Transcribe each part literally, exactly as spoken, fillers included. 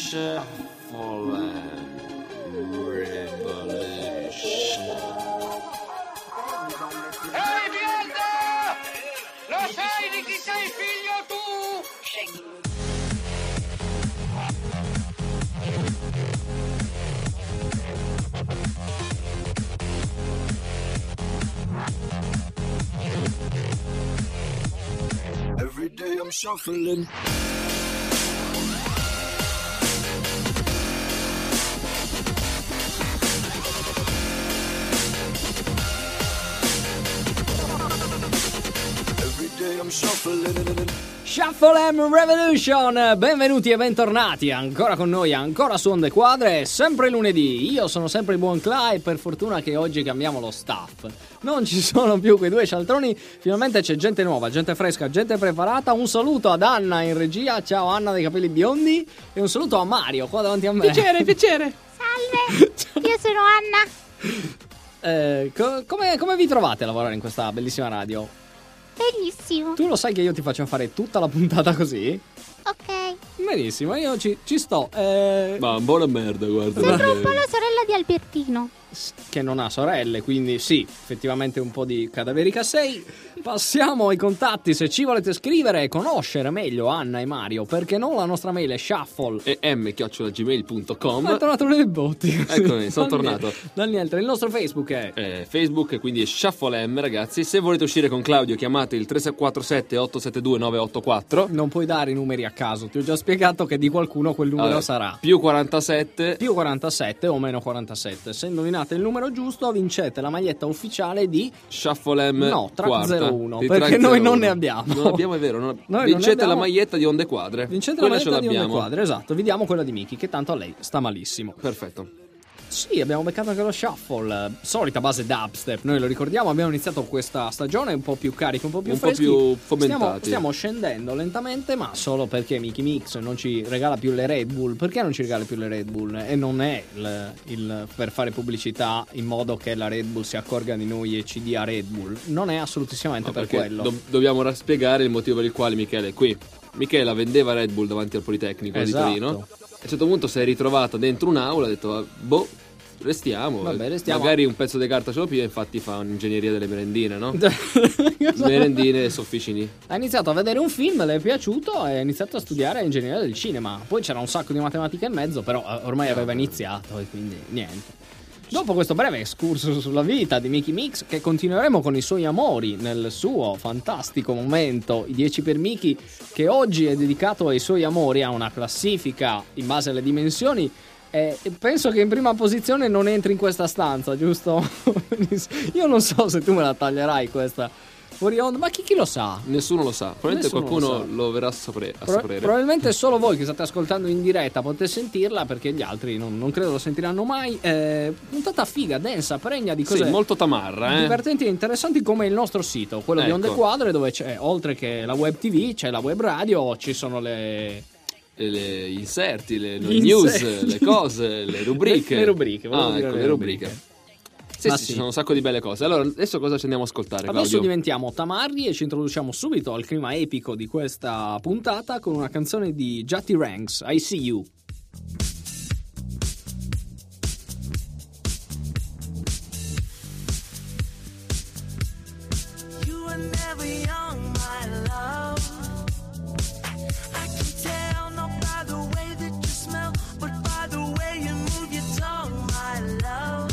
Shuffle Revolution. Ehi, bionda! Lo sai di chi sei figlio tu? Every day I'm shuffling. Every day I'm shuffling. Shuffle M Revolution, benvenuti e bentornati ancora con noi, ancora su Onde Quadre, sempre lunedì. Io sono sempre il buon Cla e per fortuna che oggi cambiamo lo staff. Non ci sono più quei due cialtroni, finalmente c'è gente nuova, gente fresca, gente preparata. Un saluto ad Anna in regia, ciao Anna dei capelli biondi, e un saluto a Mario qua davanti a me. Piacere, piacere. Salve, io sono Anna. Eh, co- come, come vi trovate a lavorare in questa bellissima radio? Bellissimo. Tu lo sai che io ti faccio fare tutta la puntata così? Ok. Benissimo, io ci, ci sto. Eh... Ma buona merda, guarda. Sembra un po' la sorella di Albertino. Che non ha sorelle, quindi sì, effettivamente un po' di cadaverica sei. Passiamo ai contatti. Se ci volete scrivere e conoscere meglio Anna e Mario, perché no, la nostra mail è shuffle E m chiocciola gmail punto com. Ma è tornato nelle botti. Eccomi, sono Dal tornato. niente, dal niente. Il nostro Facebook è Eh, Facebook, quindi è Shuffle M, ragazzi. Se volete uscire con Claudio, chiamate il tre sei quattro sette otto sette due nove otto quattro. non puoi dare i numeri a caso. Ti ho già spiegato che di qualcuno quel numero Allora, sarà più quarantasette. più quarantasette o meno quarantasette. Se indovinate il numero giusto, vincete la maglietta ufficiale di Shuffle M No, Track quarta. zero uno, Di perché Track noi zero non uno. ne abbiamo. Non abbiamo, è vero. Non... Noi non ne Vincete abbiamo. la maglietta di Onde Quadre. Vincete Quella la ce maglietta di l'abbiamo. Onde Quadre, esatto. Vi diamo quella di Miki, che tanto a lei sta malissimo. Perfetto. Sì, abbiamo beccato anche lo shuffle, solita base dubstep, noi lo ricordiamo, abbiamo iniziato questa stagione un po' più carichi, un po' più Un po' freschi. più fomentati. Stiamo, stiamo scendendo lentamente, ma solo perché Mickey Mix non ci regala più le Red Bull. Perché non ci regala più le Red Bull? E non è il, il per fare pubblicità in modo che la Red Bull si accorga di noi e ci dia Red Bull. Non è assolutissimamente No, per perché quello. do- dobbiamo ora spiegare il motivo per il quale Michele è qui. Michela vendeva Red Bull davanti al Politecnico Esatto. di Torino. A un certo punto si è ritrovata dentro un'aula, ha detto boh, restiamo. Vabbè, restiamo. Magari un pezzo di carta ce lo piglia, infatti fa un'ingegneria delle merendine, no? Merendine e sofficini. Ha iniziato a vedere un film, le è piaciuto e ha iniziato a studiare ingegneria del cinema. Poi c'era un sacco di matematica in mezzo, però eh, ormai aveva iniziato e quindi niente. Dopo questo breve escursus sulla vita di Mickey Mix, che continueremo con i suoi amori nel suo fantastico momento, i dieci per Mickey, che oggi è dedicato ai suoi amori, a una classifica in base alle dimensioni. E penso che in prima posizione non entri in questa stanza, giusto? Io non so se tu me la taglierai questa fuori onda, ma chi, chi lo sa? Nessuno lo sa. Probabilmente Nessuno qualcuno lo sa. lo, verrà a, sapere, a Pro- sapere. probabilmente solo voi che state ascoltando in diretta potete sentirla, perché gli altri non, non credo lo sentiranno mai. Eh, puntata figa, densa, pregna di cose Sì, molto tamarra, eh. divertenti e interessanti, come il nostro sito, quello di Ecco. Onde Quadre, dove c'è, oltre che la web tivù, c'è la web radio, ci sono le... E le inserti, le, le Gli news, inserti. le cose, le rubriche. Le- le rubriche, volevo Ah, dire ecco, le le rubriche. rubriche. Sì, Ma sì, sì. ci sono un sacco di belle cose. Allora, adesso cosa ci andiamo a ascoltare, Adesso Claudio? diventiamo tamarri e ci introduciamo subito al clima epico di questa puntata con una canzone di Jatty Ranks, I See You. You were never young, my love. I can tell not by the way that you smell, but by the way you move your tongue, my love.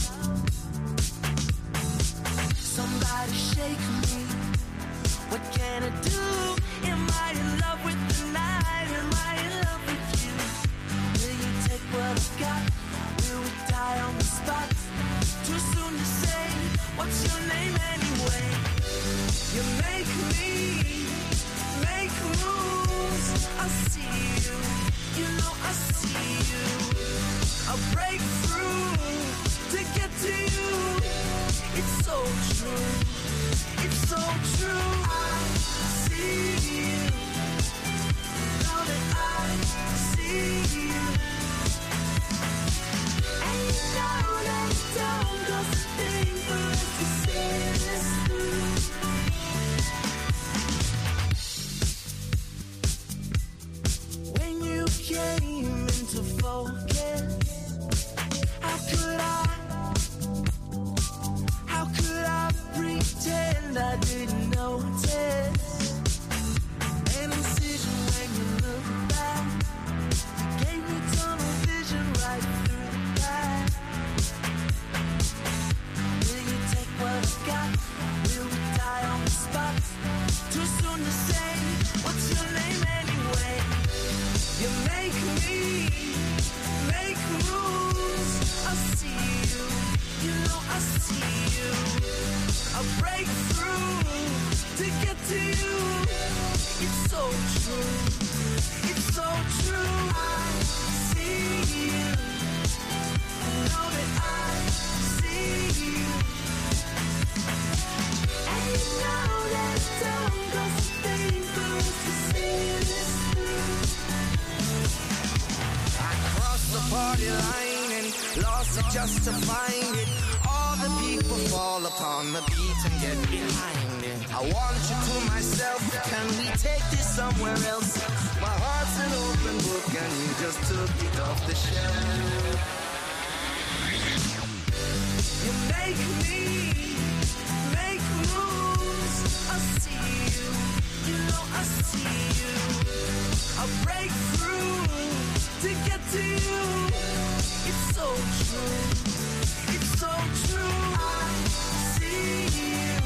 Somebody shake me. What can I do? Am I in love with the night? Am I in love with you? Will you take what I've got? Will we die on the spot? Too soon to say. What's your name anyway? You make me make moves. I see you, you know I see you. I break through to get to you. It's so true, it's so true. I see you, know that I see you. And you know that it don't cost a thing for us to see this through. When you came into focus, body lining, lost it just to find it. All the people fall upon the beat and get behind it. I want you to myself, can we take this somewhere else? My heart's an open book and you just took it off the shelf. You make me make moves. I see you, you know I see you. I break through to get to you. It's so true, it's so true. I see you,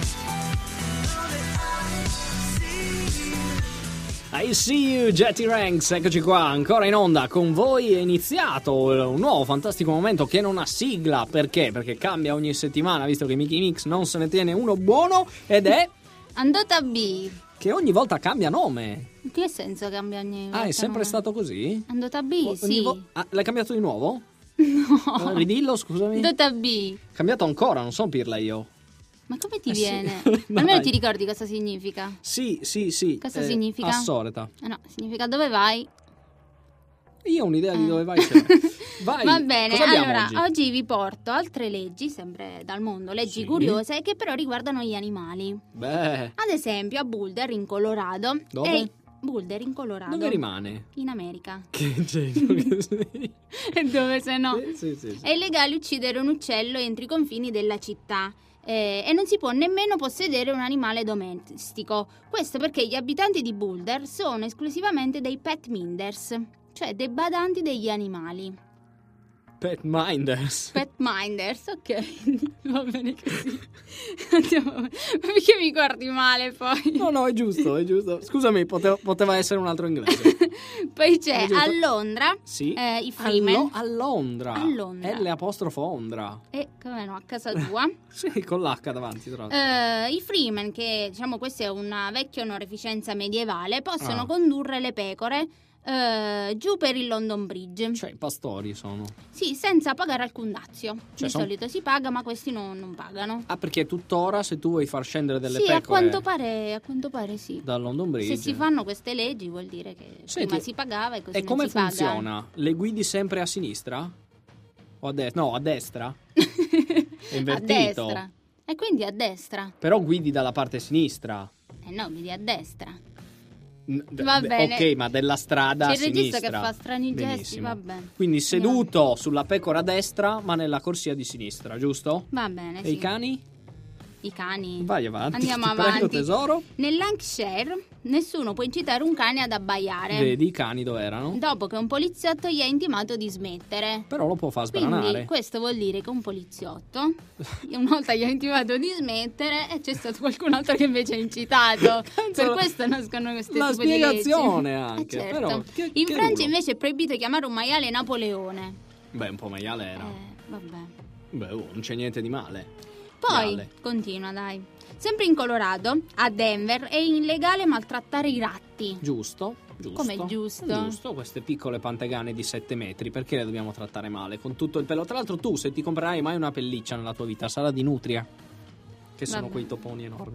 know that I see you. I see you, Jetty Ranks, eccoci qua, ancora in onda con voi. È iniziato un nuovo fantastico momento che non ha sigla. Perché? Perché cambia ogni settimana, visto che Mickey Mix non se ne tiene uno buono. Ed è Andata B. che ogni volta cambia nome. In che senso cambia ogni volta? Ah, è sempre nome? stato così? Andata B, Ogni sì. vo- ah, l'hai cambiato di nuovo? No. Eh, ridillo, scusami. Andata B. Cambiato ancora, non so pirla io. Ma come ti Eh sì. viene? Dai. Almeno ti ricordi cosa significa? Sì, sì, sì. Cosa eh, significa? Assoreta. Eh no, significa dove vai? Io ho un'idea di Eh. dove vai. C'è. Vai. Va bene, Cosa abbiamo allora oggi? oggi? vi porto altre leggi, sempre dal mondo, leggi Sì. curiose che però riguardano gli animali. Beh, Ad esempio a Boulder in Colorado. Dove? E Boulder in Colorado. dove rimane? In America. Che c'entro che sei? E dove se no? Sì, sì, sì, sì. È illegale uccidere un uccello entro i confini della città. Eh, e non si può nemmeno possedere un animale domestico. Questo perché gli abitanti di Boulder sono esclusivamente dei pet minders, cioè dei badanti degli animali. Pet Minders. Pet minders, ok. Va bene così. Andiamo. Ma perché mi guardi male poi? No, no, è giusto, è giusto. Scusami, potevo- poteva essere un altro inglese. Poi c'è È giusto. a Londra Sì. eh, i A, Freeman. Lo- a Londra. A Londra. L apostrofo Ondra. E come no, a casa tua. Sì, con l'H davanti, tra l'altro. Eh, I Freeman, che diciamo questa è una vecchia onorificenza medievale, possono Ah. condurre le pecore eh, giù per il London Bridge. Cioè, i pastori sono. Sì, senza pagare alcun dazio. Cioè, Di son- solito si paga, ma questi non, non pagano. Ah, perché tuttora se tu vuoi far scendere delle Sì, a pecore quanto pare, a quanto pare sì. dal London Bridge. Se si fanno queste leggi vuol dire che Senti, prima si pagava e così E non come si paga. funziona? Le guidi sempre a sinistra? O a destra? No, a destra. È A invertito. destra. E quindi a destra. Però guidi dalla parte sinistra. Eh no, vedi a destra. N- d- Va d- bene. Ok, ma della strada C'è a il regista sinistra. che fa strani gesti, Benissimo. va bene. Quindi seduto sulla pecora a destra, ma nella corsia di sinistra, giusto? Va bene, E sì. i cani? I cani. Vai avanti. Andiamo ti avanti. prego, tesoro. Nell'Lancashire nessuno può incitare un cane ad abbaiare. Vedi i cani dove erano? Dopo che un poliziotto gli ha intimato di smettere. Però lo può far Quindi sbranare. questo vuol dire che un poliziotto una volta gli ha intimato di smettere e c'è stato qualcun altro che invece ha incitato. Per la- questo nascono queste la tipo di leggi. spiegazione Eh, anche, certo. però, che- In che Francia rulo. invece è proibito chiamare un maiale Napoleone. Beh, un po' maiale era. Eh, vabbè. Beh, oh, non c'è niente di male. Poi, Maiale. continua dai. Sempre in Colorado, a Denver, è illegale maltrattare i ratti. Giusto, giusto. Come giusto? Giusto, queste piccole pantegane di sette metri, perché le dobbiamo trattare male? Con tutto il pelo. Tra l'altro tu, se ti comprerai mai una pelliccia nella tua vita, sarà di nutria. Che sono Vabbè. quei toponi enormi.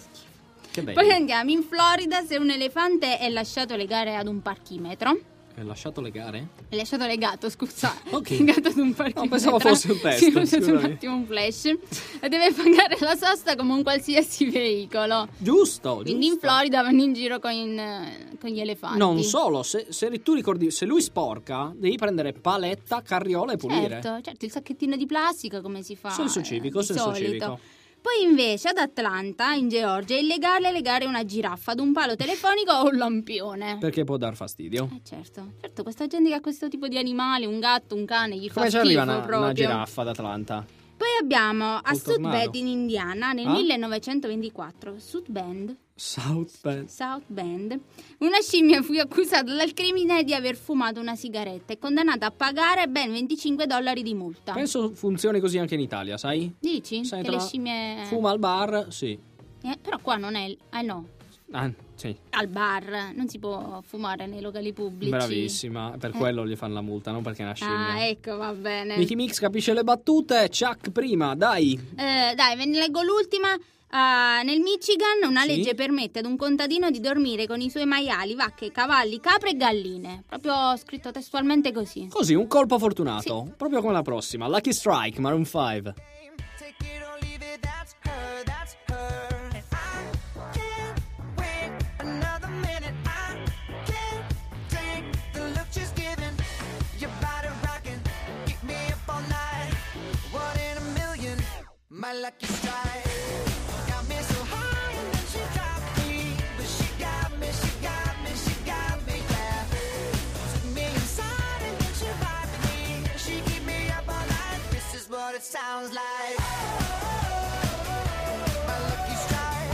Che belli. Poi andiamo in Florida, se un elefante è lasciato legare ad un parchimetro. Hai lasciato le gare? È lasciato legato, scusa. Ok. Legato ad un parchimetro. No, pensavo fosse un test, Sì, ho usato un scusami. attimo un flash. E deve pagare la sosta come un qualsiasi veicolo. Giusto, Quindi in giusto. Florida vanno in giro con, in- con gli elefanti. Non solo, se, se tu ricordi, se lui sporca, devi prendere paletta, carriola e pulire. Certo, certo, il sacchettino di plastica come si fa? Senso eh, civico, di senso solito. civico. Poi invece ad Atlanta, in Georgia, è illegale legare una giraffa ad un palo telefonico o un lampione. Perché può dar fastidio. Eh certo, certo, questa gente che ha questo tipo di animali, un gatto, un cane, gli Come ci fa schifo arriva una, proprio. una giraffa ad Atlanta? Poi abbiamo a Col South tornado. Bend in Indiana nel Ah? millenovecentoventiquattro. South Bend, South Bend. South Bend, una scimmia fu accusata dal crimine di aver fumato una sigaretta e condannata a pagare ben venticinque dollari di multa. Penso funzioni così anche in Italia, sai? Dici? Sai, che tra- le scimmie... Fuma al bar, sì. Eh, però qua non è... Ah no, Ah, sì. al bar non si può fumare nei locali pubblici. Bravissima, per Eh. quello gli fanno la multa, non perché è una scimmia. Ah, ecco, va bene. Mickey Mix capisce le battute, Chuck prima, dai. Eh, dai, ve ne leggo l'ultima. Ah, nel Michigan una Sì? legge permette ad un contadino di dormire con i suoi maiali, vacche, cavalli, capre e galline. Proprio scritto testualmente così. Così, un colpo fortunato. Proprio come la prossima. Lucky Strike, Maroon cinque. Take it or leave it, that's her, that's her. And I can't wait another minute. I can't take the look she's giving. Your body rocking, keep me up all night. One in a million, my lucky strike. Got me so high and then she dropped me. But she got me, she got me, she got me, yeah. Took me inside and then she rocked me. She keep me up all night. This is what it sounds like. My lucky strike.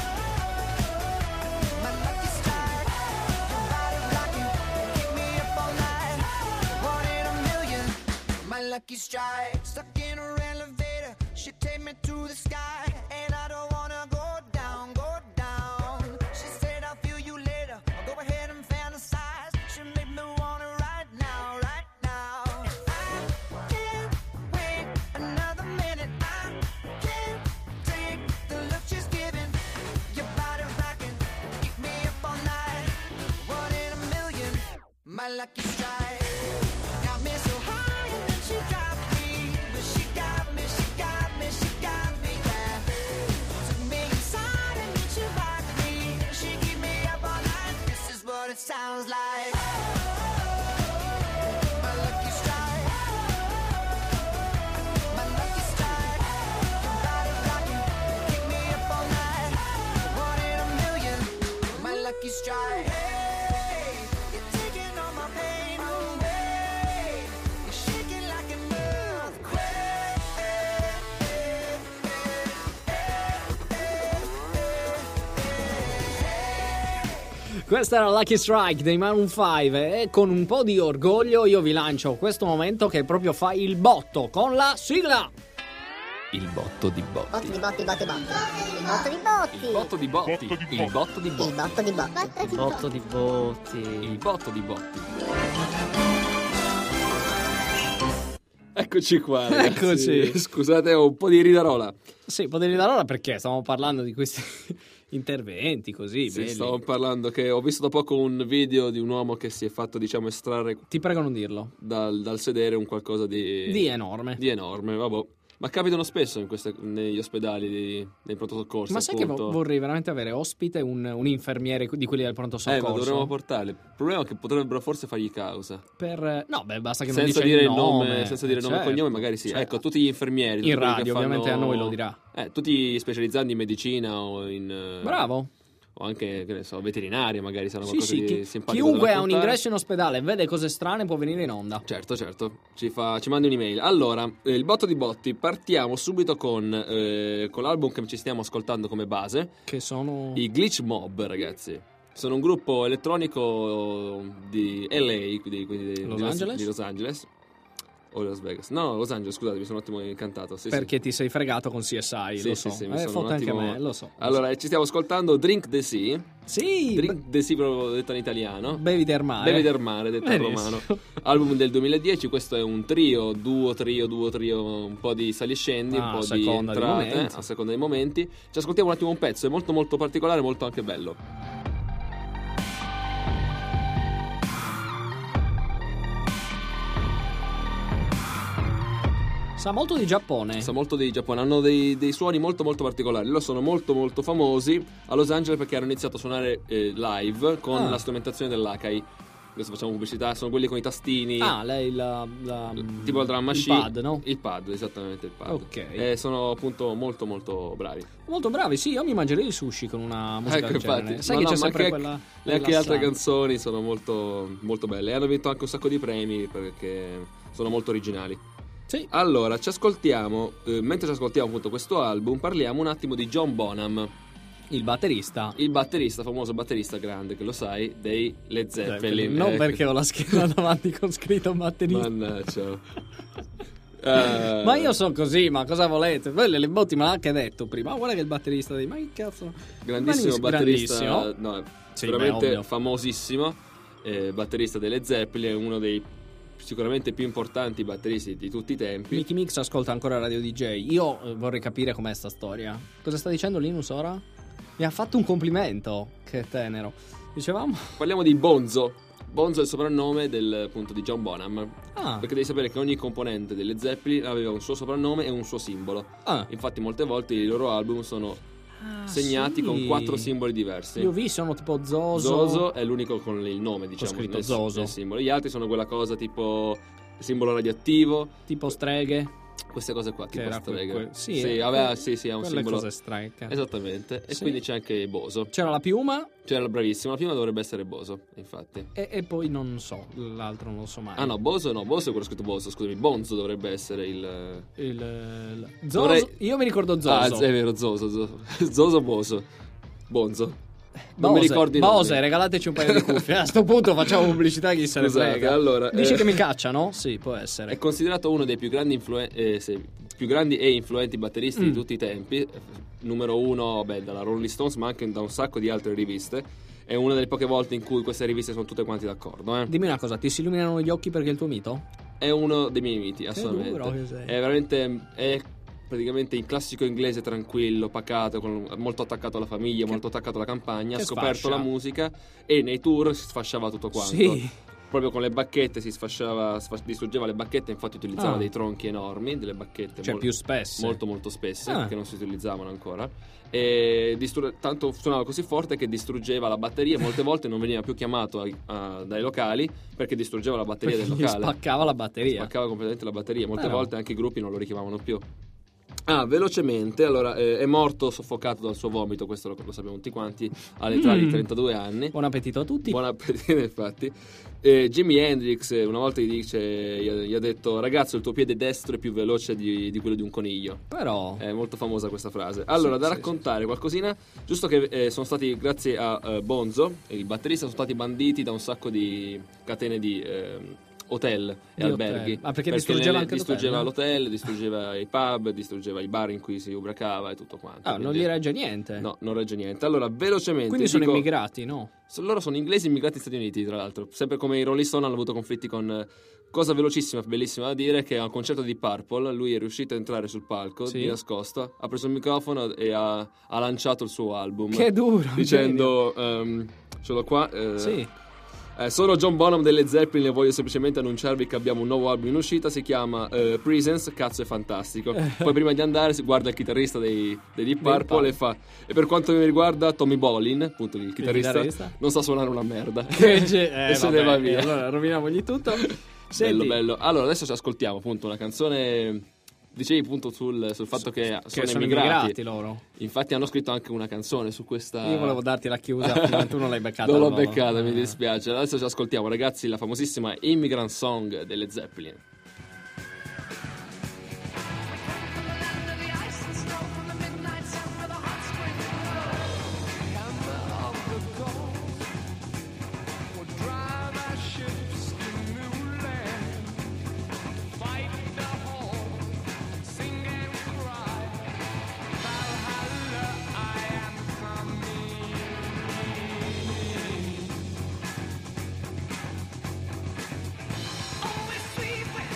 My lucky strike. Your body rocking, keep me up all night. One in a million. My lucky strike. Stuck in her elevator, she take me to the sky, and I don't wanna go down, go down. She said I'll feel you later. I'll go ahead and fantasize. She made me wanna right now, right now. I can't wait another minute. I can't take the look she's giving. Your body rocking, keep me up all night. One in a million, my lucky strike. Got me so high and then she dropped me. But she got me, she got me, she got me, yeah. Took me inside and then she rocked me. She keep me up all night. This is what it sounds like. My lucky strike. My lucky strike. Your body rocking, keep me up all night. One in a million, my lucky strike. Hey, you're taking all my pain away. You're shaking like an earthquake. Questa era Lucky Strike dei Maroon cinque e con un po' di orgoglio io vi lancio questo momento che proprio fa il botto con la sigla. Il botto di botti. Botti di botti, botti, botti. Il botto di botti. Il botto di botti. Il botto di Il botti. botto di botti. Botto di botti. Il botto di botti. Eccoci qua, ragazzi. Eccoci. Scusate, ho un po' di ridarola. Sì, potevi da allora perché stiamo parlando di questi interventi così Sì, belli. stavo parlando che ho visto da poco un video di un uomo che si è fatto, diciamo, estrarre Ti prego non dirlo. dal, dal sedere un qualcosa di... Di enorme. di enorme, vabbè. Ma capitano spesso in queste, negli ospedali, di, nei pronto soccorso. Ma sai che appunto. vo- vorrei veramente avere ospite un, un infermiere di quelli del pronto Eh, soccorso? ma dovremmo portarli. Il problema è che potrebbero forse fargli causa. Per... No, beh, basta che non Senza dice dire il nome. senza dire Eh, nome e certo, cognome, magari sì. certo. Ecco, tutti gli infermieri. tutti In quelli che radio, fanno- ovviamente a noi lo dirà. Eh, tutti specializzandi in medicina o in... eh, Bravo. O anche, che ne so, veterinaria, magari saranno Sì, qualcosa sì, di chi- simpatico. chiunque da ha un raccontare. ingresso in ospedale e vede cose strane può venire in onda. Certo, certo, ci, fa, ci mandi un'email. Allora, eh, il botto di botti, partiamo subito con, eh, con l'album che ci stiamo ascoltando come base, Che sono... i Glitch Mob, ragazzi. Sono un gruppo elettronico di L A, quindi, quindi di, Los di Angeles? di Los Angeles. O Las Vegas. No, Los Angeles, scusate, mi sono un attimo incantato. Sì, Perché ti sei fregato con C S I, sì. lo Sì, so. sì, sì, mi eh, sono fotte un anche a attimo- me, lo so. lo Allora, ci stiamo ascoltando Drink the Sea. so. Sì, Drink the Sea, proprio detto in italiano. bevi del mare. Bevi del mare, detto in Benissimo. romano. Album del duemiladieci, questo è un trio, duo, trio, duo, trio, un po' di sali e scendi, Ah, un a po' di seconda dei entrate, momenti. a seconda dei momenti. Ci ascoltiamo un attimo un pezzo, è molto molto particolare, molto anche bello. Sa molto di Giappone. Sa molto di Giappone, hanno dei, dei suoni molto molto particolari. Loro sono molto molto famosi a Los Angeles perché hanno iniziato a suonare eh, live con Ah. la strumentazione dell'Akai. Adesso facciamo pubblicità, sono quelli con i tastini. Ah, lei la... la Tipo la drum machine. Il pad, no? Il pad, esattamente il pad. Ok. E sono appunto molto molto bravi. Molto bravi, sì, io mi mangerei il sushi con una musica Ecco, del genere. infatti. Sai Ma che no, c'è ma sempre anche- quella... E anche le altre rilassante. canzoni sono molto molto belle. E hanno vinto anche un sacco di premi perché sono molto originali. Sì. Allora, ci ascoltiamo, eh, mentre ci ascoltiamo appunto questo album, parliamo un attimo di John Bonham, Il batterista. il batterista, famoso batterista grande, che lo sai, dei Led Zeppelin. Non Ecco. perché ho la schiena davanti con scritto batterista. Mannaggia. Eh, Ma io so così, ma cosa volete? Voi le botti me l'ha anche detto prima. Ma guarda che il batterista di... Ma che cazzo? grandissimo Benissimo, batterista, grandissimo. no, Sì, veramente beh, ovvio. famosissimo, eh, batterista dei Led Zeppelin, è uno dei sicuramente più importanti batteristi di tutti i tempi. Mickey Mix ascolta ancora Radio D J. Io eh, vorrei capire com'è sta storia. Cosa sta dicendo Linus ora? Mi ha fatto un complimento. Che tenero. Dicevamo? Parliamo di Bonzo. Bonzo è il soprannome del, appunto, di John Bonham. Ah. Perché devi sapere che ogni componente delle Zeppelin aveva un suo soprannome e un suo simbolo. Ah. Infatti molte volte i loro album sono Ah, segnati sì. con quattro simboli diversi. Io vi sono tipo Zoso. Zoso è l'unico con il nome, diciamo, scritto nel, Zoso. nel simbolo. Gli altri sono quella cosa tipo simbolo radioattivo, Tipo streghe. queste cose qua, tipo era streghe. que- que- sì, sì, eh, aveva, sì, sì, ha un quelle simbolo. cose streghe. Esattamente. E Sì. quindi c'è anche Boso. C'era la piuma C'era bravissimo, la prima dovrebbe essere Boso, infatti. e, e poi non so, l'altro non lo so mai. Ah no, Boso no, Boso è quello scritto Boso, scusami, Bonzo dovrebbe essere il... Il, il- Zoso. Dovrei- Io mi ricordo Zoso. Ah, è vero, Zoso, Zoso, Zoso Boso, Bonzo. Non Bose, mi ricordo i Bose, nomi. regalateci un paio di cuffie. A sto punto facciamo pubblicità, chi se ne Scusate, frega. allora, Dici eh, che mi cacciano? Sì, può essere. È considerato uno dei più grandi, influen- eh, sì, più grandi e influenti batteristi Mm. di tutti i tempi. Numero uno, beh, dalla Rolling Stones, ma anche da un sacco di altre riviste. È una delle poche volte in cui queste riviste sono tutte quanti d'accordo. Eh. Dimmi una cosa, ti si illuminano gli occhi perché è il tuo mito? È uno dei miei miti, assolutamente. duro che sei. È veramente. È praticamente il classico inglese tranquillo, pacato, con- molto attaccato alla famiglia, molto attaccato alla campagna. che Ha scoperto sfascia. la musica e nei tour si sfasciava tutto quanto. Sì. Proprio con le bacchette si sfasciava, sfas- distruggeva le bacchette, infatti utilizzava Ah. dei tronchi enormi, delle bacchette Cioè mol- più spesse. molto molto spesse, Ah. perché non si utilizzavano ancora. E distru- tanto suonava così forte che distruggeva la batteria e molte volte non veniva più chiamato ai- a- dai locali perché distruggeva la batteria Perché del gli locale. spaccava la batteria. Spaccava completamente la batteria. Molte Però. volte anche i gruppi non lo richiamavano più. Ah, velocemente, allora, eh, è morto soffocato dal suo vomito, questo lo, lo sappiamo tutti quanti, all'età di Mm. trentadue anni. Buon appetito a tutti. Buon appetito, infatti. Eh, Jimi Hendrix eh, una volta gli dice, gli ha, gli ha detto: ragazzo, il tuo piede destro è più veloce di, di quello di un coniglio. Però È molto famosa questa frase. Allora, Sì, da sì, raccontare qualcosina, giusto che eh, sono stati, grazie a eh, Bonzo, il batterista, sono stati banditi da un sacco di catene di eh, hotel e Di alberghi. hotel. Ah, perché distruggeva le- anche distruggeva l'hotel, l'hotel, distruggeva i pub, distruggeva i bar in cui si ubriacava e tutto quanto. ah, non Quindi- gli regge niente. No, non regge niente. Allora, velocemente Quindi sono dico- immigrati, no? So- Loro sono inglesi immigrati negli Stati Uniti, tra l'altro. Sempre come i Rolling Stone hanno avuto conflitti con... eh, cosa velocissima, bellissima da dire, che a un concerto di Purple lui è riuscito a entrare sul palco Sì. di nascosto, ha preso il microfono e ha, ha lanciato il suo album. Che duro. Dicendo... ehm, ce l'ho qua. eh, Sì. eh, sono John Bonham delle Zeppelin e voglio semplicemente annunciarvi che abbiamo un nuovo album in uscita, si chiama eh, Presence, cazzo è fantastico. Poi prima di andare si guarda il chitarrista dei, dei Deep Purple Purple. e fa: e per quanto mi riguarda Tommy Bolin, appunto il chitarrista, chitarrista? non sa suonare una merda. Che ge- eh, e se vabbè, ne va via. Allora roviniamogli tutto. Senti, Bello, bello. Allora, adesso ci ascoltiamo appunto una canzone. Dicevi appunto sul, sul fatto che, che sono, sono immigrati. immigrati loro. Infatti hanno scritto anche una canzone su questa. Io volevo darti la chiusa, ma tu non l'hai beccata. Non l'ho allora. beccata, mi Eh. dispiace. Adesso ci ascoltiamo, ragazzi, la famosissima Immigrant Song delle Zeppelin. Always sweet when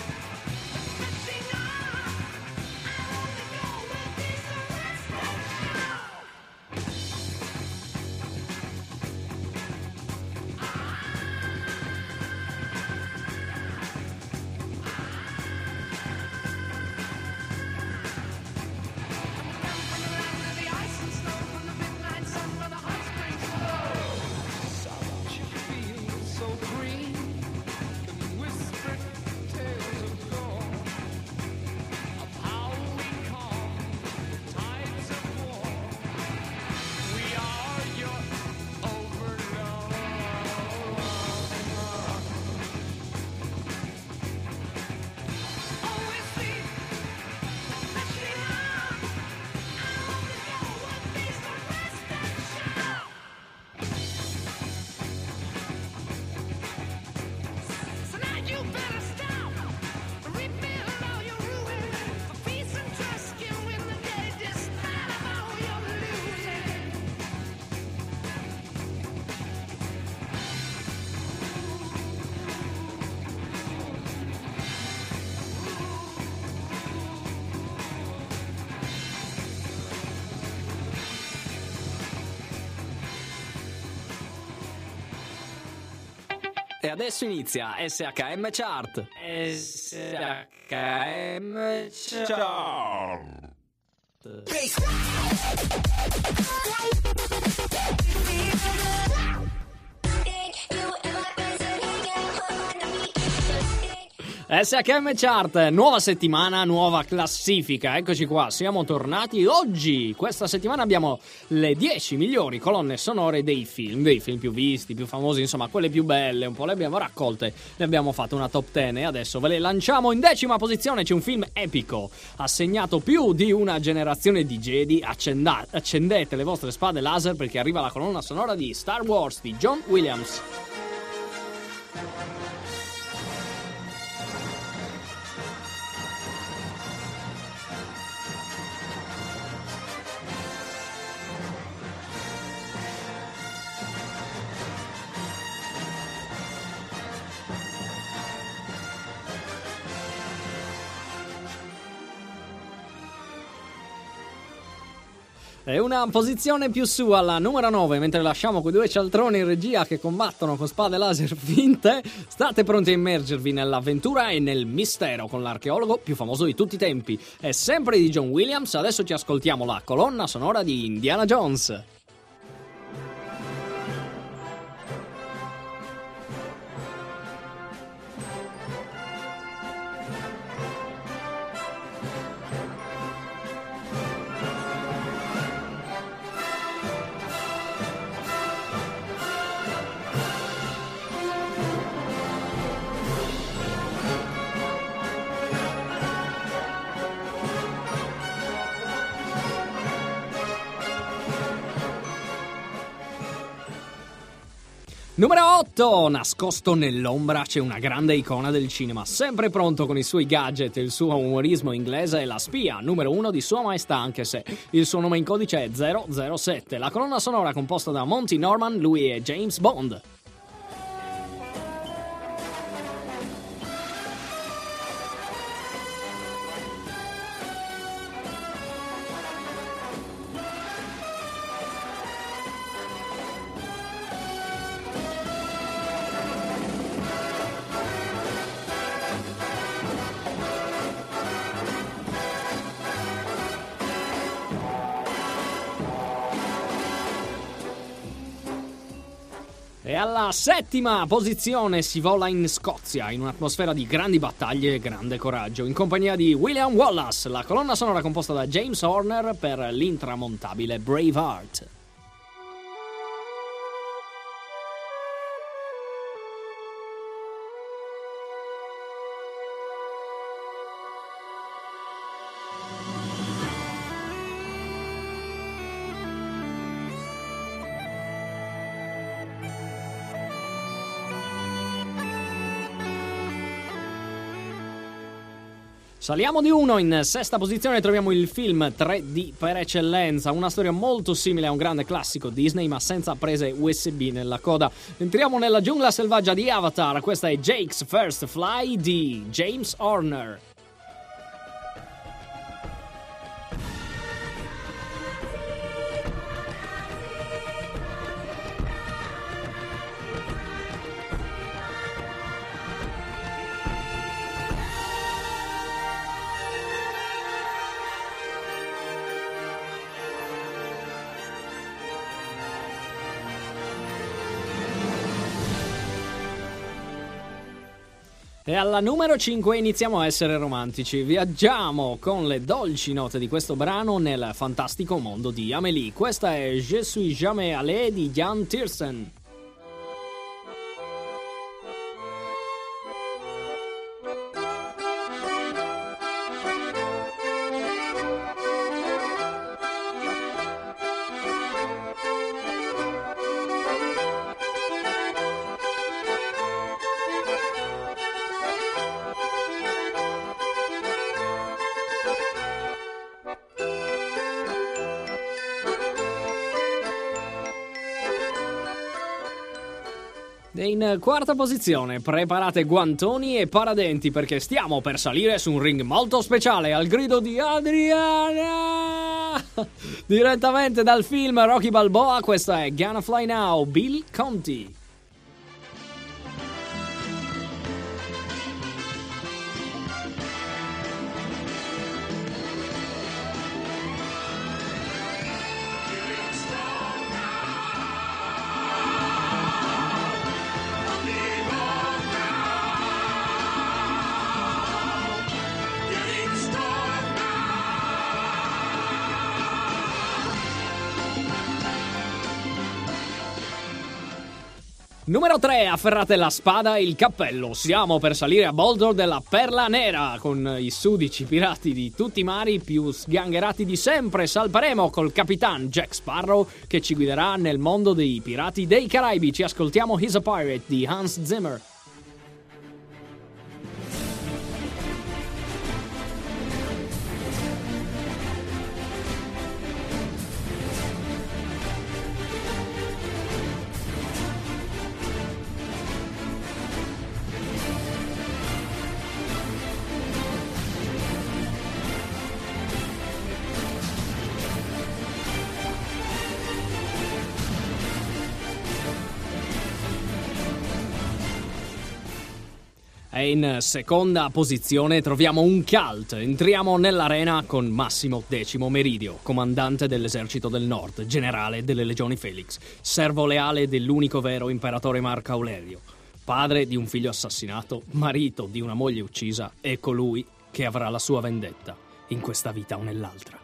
E adesso inizia S H M Chart. S H M Chart. S H M Chart, nuova settimana, nuova classifica. Eccoci qua, siamo tornati oggi. Questa settimana abbiamo le dieci migliori colonne sonore dei film, dei film più visti, più famosi, insomma, quelle più belle. Un po' le abbiamo raccolte, ne abbiamo fatto una top dieci e adesso ve le lanciamo. In decima posizione c'è un film epico, ha segnato più di una generazione di Jedi. Accenda- accendete le vostre spade laser perché arriva la colonna sonora di Star Wars di John Williams. È una posizione più su alla numero nove, mentre lasciamo quei due cialtroni in regia che combattono con spade laser finte. State pronti a immergervi nell'avventura e nel mistero con l'archeologo più famoso di tutti i tempi. È sempre di John Williams, adesso ci ascoltiamo la colonna sonora di Indiana Jones. Numero otto, nascosto nell'ombra c'è una grande icona del cinema, sempre pronto con i suoi gadget, il suo umorismo inglese e la spia numero uno di Sua Maestà, anche se il suo nome in codice è zero zero sette. La colonna sonora composta da Monty Norman, lui è James Bond. E alla settima posizione si vola in Scozia, in un'atmosfera di grandi battaglie e grande coraggio, in compagnia di William Wallace, la colonna sonora composta da James Horner per l'intramontabile Braveheart. Saliamo di uno, in sesta posizione troviamo il film tre D per eccellenza, una storia molto simile a un grande classico Disney ma senza prese U S B nella coda. Entriamo nella giungla selvaggia di Avatar, questa è Jake's First Fly di James Horner. E alla numero cinque iniziamo a essere romantici. Viaggiamo con le dolci note di questo brano nel fantastico mondo di Amélie. Questa è Je suis jamais allé di Jan Tiersen. In quarta posizione, preparate guantoni e paradenti perché stiamo per salire su un ring molto speciale al grido di Adriana! Direttamente dal film Rocky Balboa, questa è Gonna Fly Now, Bill Conti. Numero tre, afferrate la spada e il cappello. Siamo per salire a bordo della Perla Nera con i sudici pirati di tutti i mari più sgangherati di sempre. Salperemo col capitan Jack Sparrow che ci guiderà nel mondo dei pirati dei Caraibi. Ci ascoltiamo He's a Pirate di Hans Zimmer. E in seconda posizione troviamo un cult. Entriamo nell'arena con Massimo Decimo Meridio, comandante dell'esercito del Nord, generale delle legioni Felix, servo leale dell'unico vero imperatore Marco Aurelio, padre di un figlio assassinato, marito di una moglie uccisa e colui che avrà la sua vendetta in questa vita o nell'altra.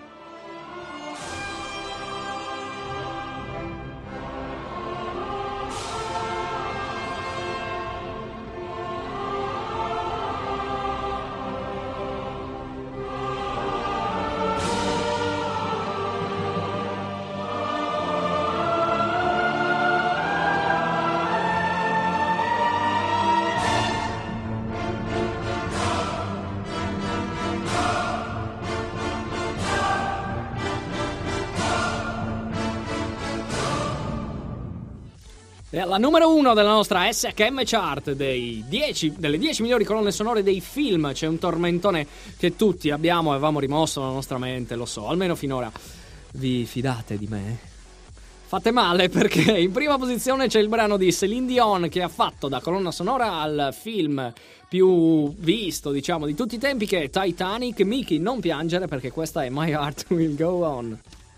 E alla numero uno della nostra S H M chart dei dieci, delle dieci migliori colonne sonore dei film c'è un tormentone che tutti abbiamo e avevamo rimosso dalla nostra mente, lo so, almeno finora. Vi fidate di me? Fate male, perché in prima posizione c'è il brano di Céline Dion che ha fatto da colonna sonora al film più visto, diciamo, di tutti i tempi, che è Titanic. Miki, non piangere perché questa è My Heart Will Go On.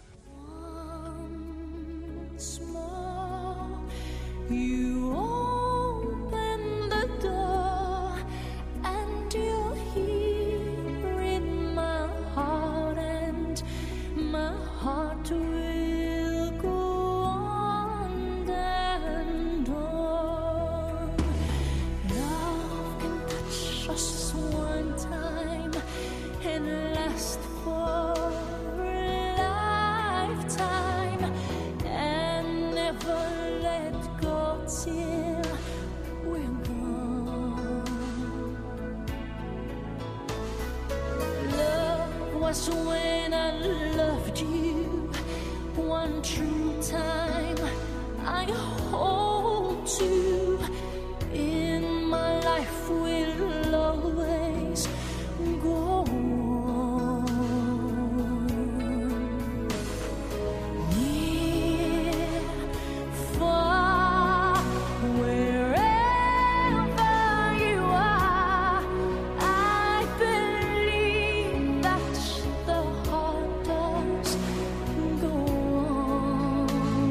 You open the door and you're here in my heart, and my heart will go on and on. Love can touch us one time and last for a lifetime and never let go till we're gone. Love was when I loved you one true time. I hold to in my life will always go on. Near, far, wherever you are, I believe that the heart does go on.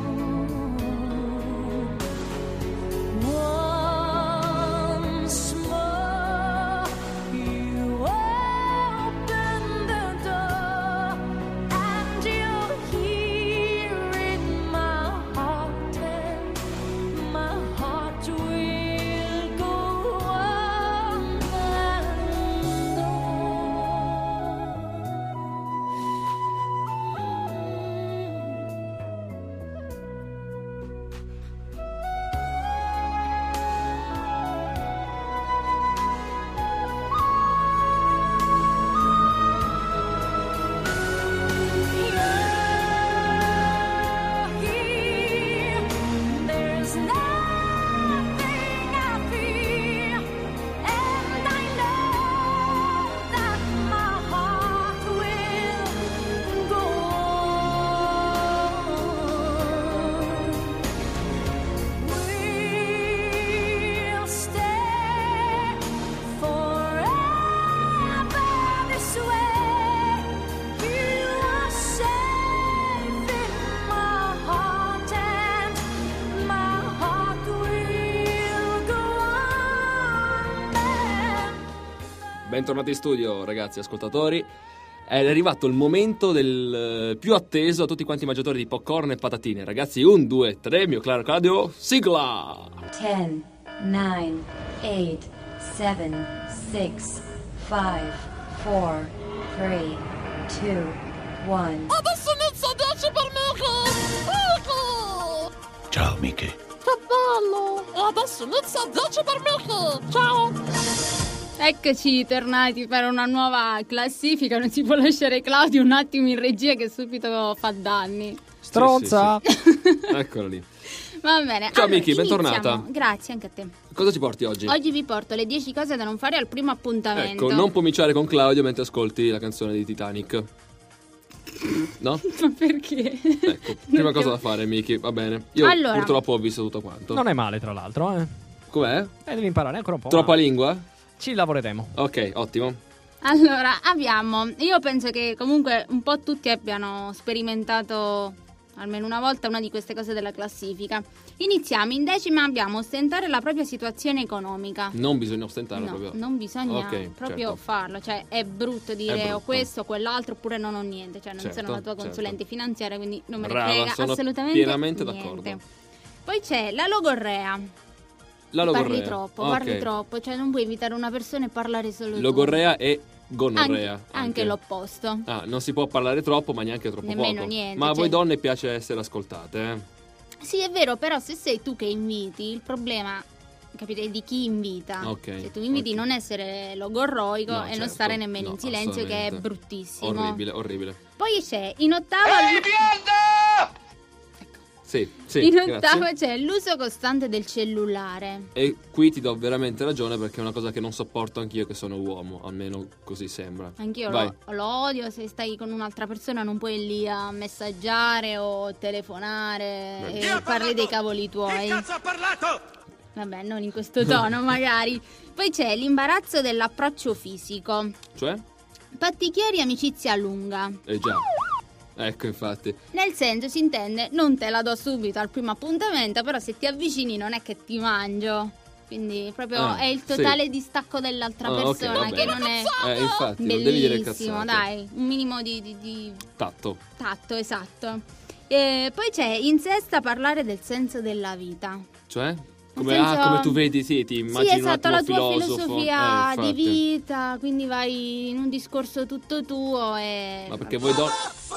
Once more, you open the door, and you're here in my heart, and my heart will go on and there's nothing I fear, and I know that my heart will go on. We'll stay forever this way. You are safe in my heart, and my heart will go on. Bentornati in studio, ragazzi ascoltatori. È arrivato il momento del eh, più atteso a tutti quanti i mangiatori di popcorn e patatine. Ragazzi, un, due, tre, mio caro Claudio, sigla! ten, nine, eight, seven, six, five, four, three, two, one. Adesso inizia dieci per Mickey! Mickey! Ciao, Mickey. Che bello! E adesso inizia dieci per Mickey! Ciao! Eccoci tornati per una nuova classifica. Non si può lasciare Claudio un attimo in regia che subito fa danni. Stronza! Sì, sì, sì. Eccolo lì. Va bene. Ciao, allora, Miki, iniziamo. bentornata. Grazie, anche a te. Cosa ci porti oggi? Oggi vi porto le dieci cose da non fare al primo appuntamento. Ecco, non cominciare con Claudio mentre ascolti la canzone di Titanic. No? Ma perché? Ecco, prima cosa da fare, Miki, va bene. Io Allora. purtroppo ho visto tutto quanto. Non è male, tra l'altro, eh. Com'è? Eh, devi imparare ancora un po'. Troppa ma lingua? Ci lavoreremo. Ok, ottimo. Allora, abbiamo, io penso che comunque un po' tutti abbiano sperimentato almeno una volta una di queste cose della classifica. Iniziamo, in decima abbiamo ostentare la propria situazione economica. Non bisogna ostentare No, proprio. non bisogna Ok, proprio certo. farlo, cioè è brutto dire È brutto. ho questo o quell'altro oppure non ho niente, cioè non Certo, sono la tua consulente certo. finanziaria, quindi non me ne Brava, frega sono assolutamente pienamente niente. d'accordo. Poi c'è la logorrea. La Parli logorrea. troppo, Ok. parli troppo, cioè non puoi invitare una persona e parlare solo tu. Logorrea e gonorrea. Anche, anche l'opposto. Ah, non si può parlare troppo, ma neanche troppo Nemmeno poco. niente, Ma a cioè- voi donne piace essere ascoltate, eh? Sì, è vero, però se sei tu che inviti, il problema, capite, è di chi invita. Ok, Se tu inviti ok. non essere logorroico No, e non certo. stare nemmeno No, in silenzio, che è assolutamente. bruttissimo. Orribile, orribile. Poi c'è in ottava Ehi, bionda! Sì, sì, in grazie. ottava c'è l'uso costante del cellulare. E qui ti do veramente ragione perché è una cosa che non sopporto anch'io che sono uomo, almeno così sembra. Anch'io Vai. lo, lo odio, se stai con un'altra persona non puoi lì a messaggiare o telefonare Beh. e Chi ha parli parlato? dei cavoli tuoi. Chi cazzo ha parlato? Vabbè, non in questo tono magari. Poi c'è l'imbarazzo dell'approccio fisico. Cioè? Pattichieri amicizia lunga. Eh già. Ecco, infatti. Nel senso si intende non te la do subito al primo appuntamento, però se ti avvicini non è che ti mangio. Quindi proprio Ah, è il sì. totale distacco dell'altra Ah, ok, persona va che bene. non è Eh, infatti, non devi dire bellissimo, cazzate. dai, un minimo di, di, di Tatto. tatto, esatto. E poi c'è in sesta parlare del senso della vita. Cioè? Come, senso- ah, come tu vedi, sì, ti immagini Sì, esatto, un la attimo tua filosofo. filosofia Eh, di infatti. vita, quindi vai in un discorso tutto tuo e... Ma perché voi donne...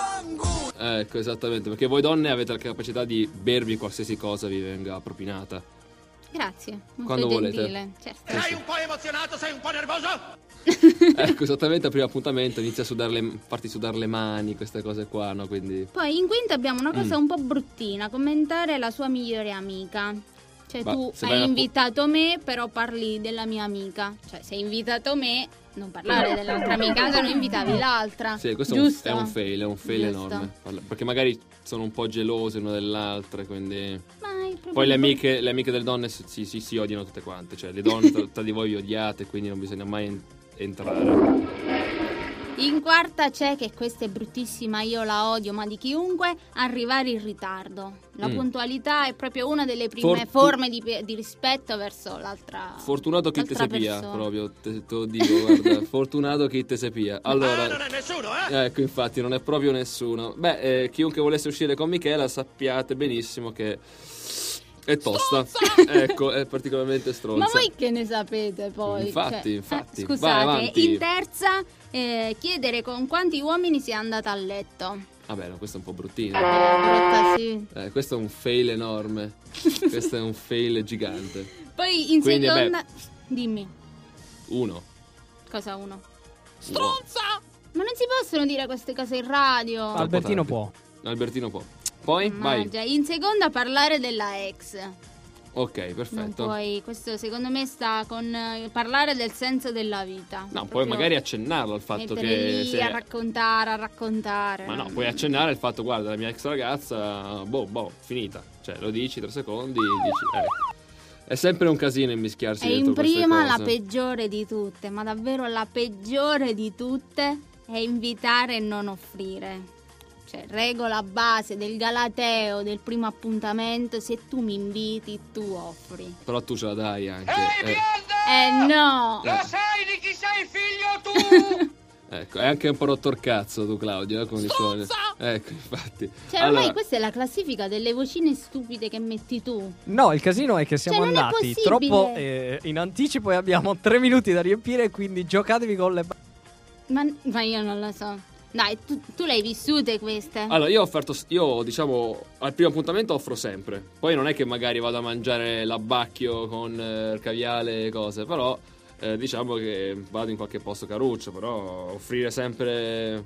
Ecco, esattamente, perché voi donne avete la capacità di bervi qualsiasi cosa vi venga propinata. Grazie, molto Quando volete. gentile, certo. Sei un po' emozionato? Sei un po' nervoso? Ecco, esattamente al primo appuntamento inizia a sudare le, farti sudare le mani, queste cose qua, no? Quindi... Poi in quinta abbiamo una cosa Mm. un po' bruttina, commentare la sua migliore amica. Cioè Ma tu se vai hai a- invitato me, però parli della mia amica. Cioè se hai invitato me, non parlare dell'altra amica, se non invitavi l'altra. Sì, questo è un, Giusto? è un fail, è un fail Giusto. enorme. Parla- Perché magari sono un po' gelose una dell'altra, quindi... Ma è proprio Poi le un po'- amiche, le amiche delle donne si, si, si- si odiano tutte quante, cioè le donne tra, tra di voi vi odiate, quindi non bisogna mai en- entrare. In quarta c'è, che questa è bruttissima, io la odio, ma di chiunque, arrivare in ritardo. La Mm. puntualità è proprio una delle prime Fortu- forme di, di rispetto verso l'altra Fortunato chi te l'altra sepia, persona. proprio, te, te lo dico, guarda, fortunato chi te sepia. Ah, Allora... non è nessuno, eh? Ecco, infatti, non è proprio nessuno. Beh, eh, chiunque volesse uscire con Michela, sappiate benissimo che è tosta. Ecco, è particolarmente stronza. Ma voi che ne sapete poi? Infatti, Cioè, infatti. eh, Vai scusate, avanti. in terza, eh, chiedere con quanti uomini sia andata a letto. Vabbè, no, questo è un po' bruttino. Eh, brutta, sì. Eh, questo è un fail enorme. Questo è un fail gigante. Poi in Quindi, seconda... Dimmi, Uno. cosa uno? Stronza! Ma non si possono dire queste cose in radio. Albertino tardi. può. Albertino può. Poi, vai. Mannaggia, in seconda parlare della ex. Ok, Non perfetto. puoi, questo secondo me sta con eh, parlare del senso della vita. No, puoi Proprio magari accennarlo al fatto mettere che... lì se- a raccontare, a raccontare. Ma no, non- puoi accennare il fatto, guarda, la mia ex ragazza, boh, boh, finita. Cioè, lo dici tre secondi, dici, ecco. È sempre un casino immischiarsi E dentro in queste prima la cose. peggiore di tutte, ma davvero la peggiore di tutte è invitare e non offrire. Cioè, regola base del galateo del primo appuntamento, se tu mi inviti, tu offri. Però tu ce la dai anche. Ehi, eh. bionda! Eh no! Lo sai di chi sei figlio tu? Ecco, è anche un po' rotto il cazzo tu, Claudio, eh, con i suoni. Ecco, infatti. Cioè, Allora, ormai questa è la classifica delle vocine stupide che metti tu. No, il casino è che siamo Cioè, non è andati possibile. troppo eh, in anticipo e abbiamo tre minuti da riempire, quindi giocatevi con le... Ma, ma io non lo so. Dai, tu, tu le hai vissute queste? Allora, io ho offerto, io diciamo, al primo appuntamento offro sempre. Poi non è che magari vado a mangiare l'abbacchio con eh, il caviale e cose, però eh, diciamo che vado in qualche posto caruccio, però offrire sempre...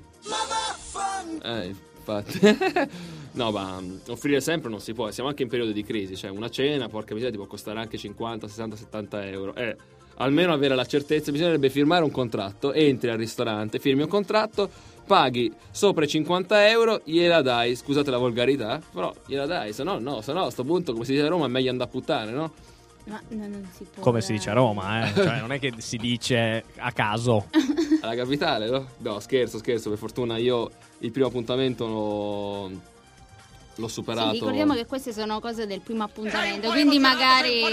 Eh, infatti. No, ma um, offrire sempre non si può, siamo anche in periodo di crisi, cioè una cena, porca miseria, ti può costare anche cinquanta, sessanta, settanta euro. Eh, almeno avere la certezza, bisognerebbe firmare un contratto, entri al ristorante, firmi un contratto, paghi sopra i cinquanta euro, gliela dai, scusate la volgarità, però gliela dai, se no, no, se no a sto punto, come si dice a Roma, è meglio andare a puttane, no? Ma no, non si può. Come si dice a Roma, eh? Cioè non è che si dice a caso. Alla capitale, no? No, scherzo, scherzo, per fortuna io il primo appuntamento l'ho, l'ho superato. Sì, ricordiamo che queste sono cose del primo appuntamento, quindi magari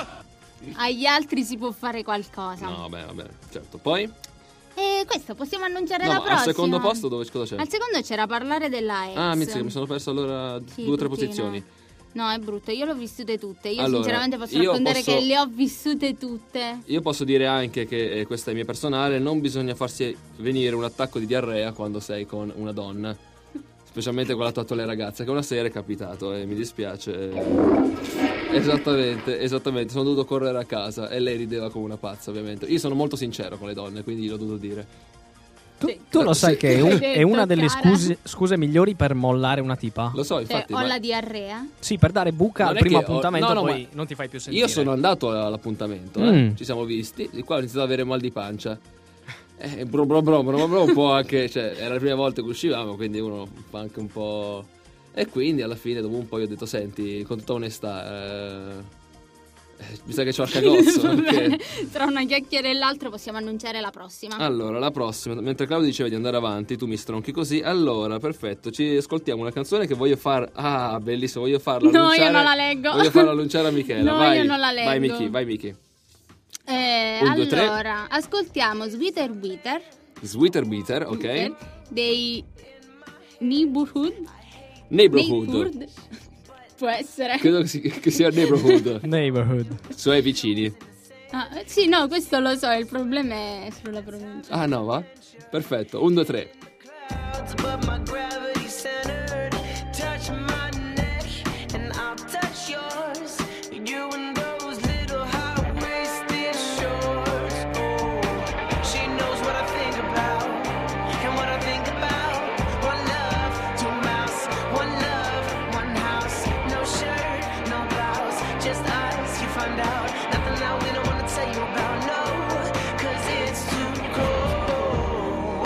agli altri si può fare qualcosa. No, vabbè, vabbè, certo. Poi? E questo possiamo annunciare No, la ma prossima. al secondo posto dove cosa c'è? Al secondo c'era parlare della ex. Ah, mi sa che mi sono perso allora Sì, due o tre bruttino. posizioni. No, è brutto, io l'ho vissute tutte. Io Allora, sinceramente posso io raccontare posso- che le ho vissute tutte. Io posso dire anche che, eh, questa è mia personale, non bisogna farsi venire un attacco di diarrea quando sei con una donna, specialmente quando ha fatto le ragazze, che una sera è capitato e mi dispiace. eh. Esattamente, esattamente, sono dovuto correre a casa e lei rideva come una pazza, ovviamente. Io sono molto sincero con le donne, quindi l'ho dovuto dire. Tu, tu lo sai che è, un- è una delle Cara. scuse, scuse migliori per mollare una tipa? Lo so, Cioè, infatti. ho ma la diarrea. Sì, per dare buca Non al è primo che ho- appuntamento, no, no, poi ma non ti fai più sentire. io sono andato all'appuntamento, eh. Mm. Ci siamo visti, di qua ho iniziato ad avere mal di pancia. Eh, bro, bro, bro, bro, bro, un po' anche, cioè, era la prima volta che uscivamo, quindi uno fa anche un po'. E quindi alla fine, dopo un po', io ho detto: senti, con tutta onestà, eh, eh, mi sa che c'ho il cagozzo. Va bene, perché... tra una chiacchiera e l'altra possiamo annunciare la prossima. Allora, la prossima, mentre Claudio diceva di andare avanti, tu mi stronchi così. Allora, perfetto, ci ascoltiamo una canzone che voglio far. Ah, bellissimo, voglio farla No, annunciare. io non la leggo. Voglio farla annunciare a Michela. No, vai, io non la leggo. Vai, Miki, vai, Miki. Eh, Un, due, tre. allora, ascoltiamo Sweeter Bitter Sweeter Bitter, ok. dei Neighborhood. Neighborhood. Neighborhood. Può essere. Credo che, si- che sia Neighborhood. Neighborhood. Suoi vicini. Ah, sì, no, questo lo so, il problema è sulla pronuncia. Ah, no, va? Perfetto. Un, due, tre. clouds above my gravity centered. Touch my neck and I'll touch yours. You and those little high-waisted shorts. Oh, she knows what I think about and what I think about. One love, two mouths. One love, one house. No shirt, no blouse. Just us, you find out. Nothing that we don't wanna tell you about. No, 'cause it's too cold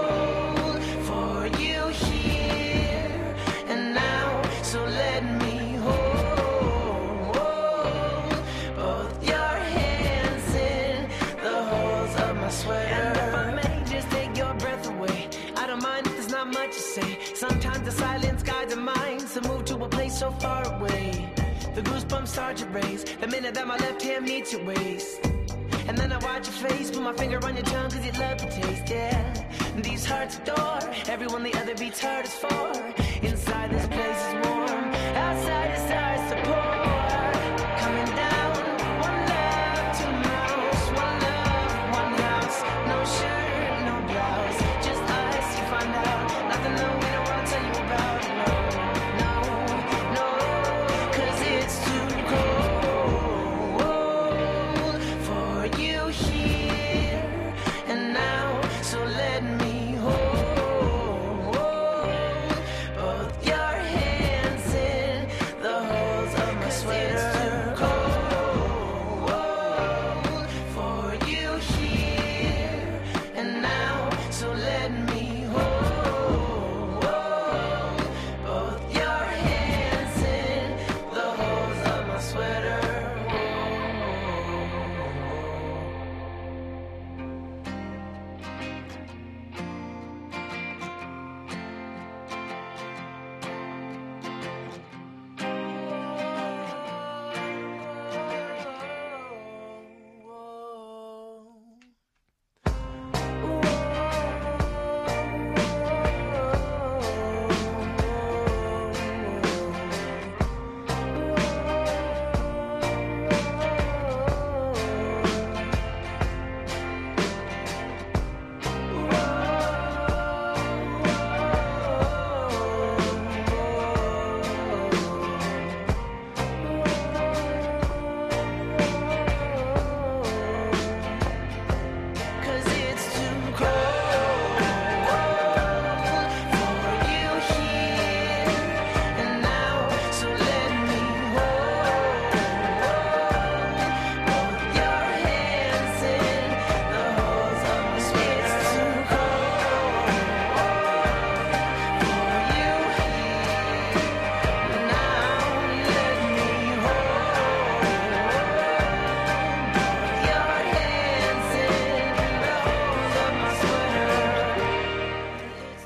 for you here and now, so let me hold both your hands in the holes of my sweater. And if I may just take your breath away, I don't mind if there's not much to say. Sometimes the silence guides our minds to move to a place so far away. The goosebumps start to raise the minute that my left hand meets your waist. And then I watch your face, put my finger on your tongue, cause you love the taste, yeah. These hearts adore everyone the other beats hard is for. Inside this place is warm, outside the stars to pour. Coming down, one love, two mouths. One love, one house. No shirt, no blouse. Just us, you find out. Nothing that we don't wanna tell you about. No, no, no, 'cause it's too cold for you here and now, so let me hold both your hands in the holes of my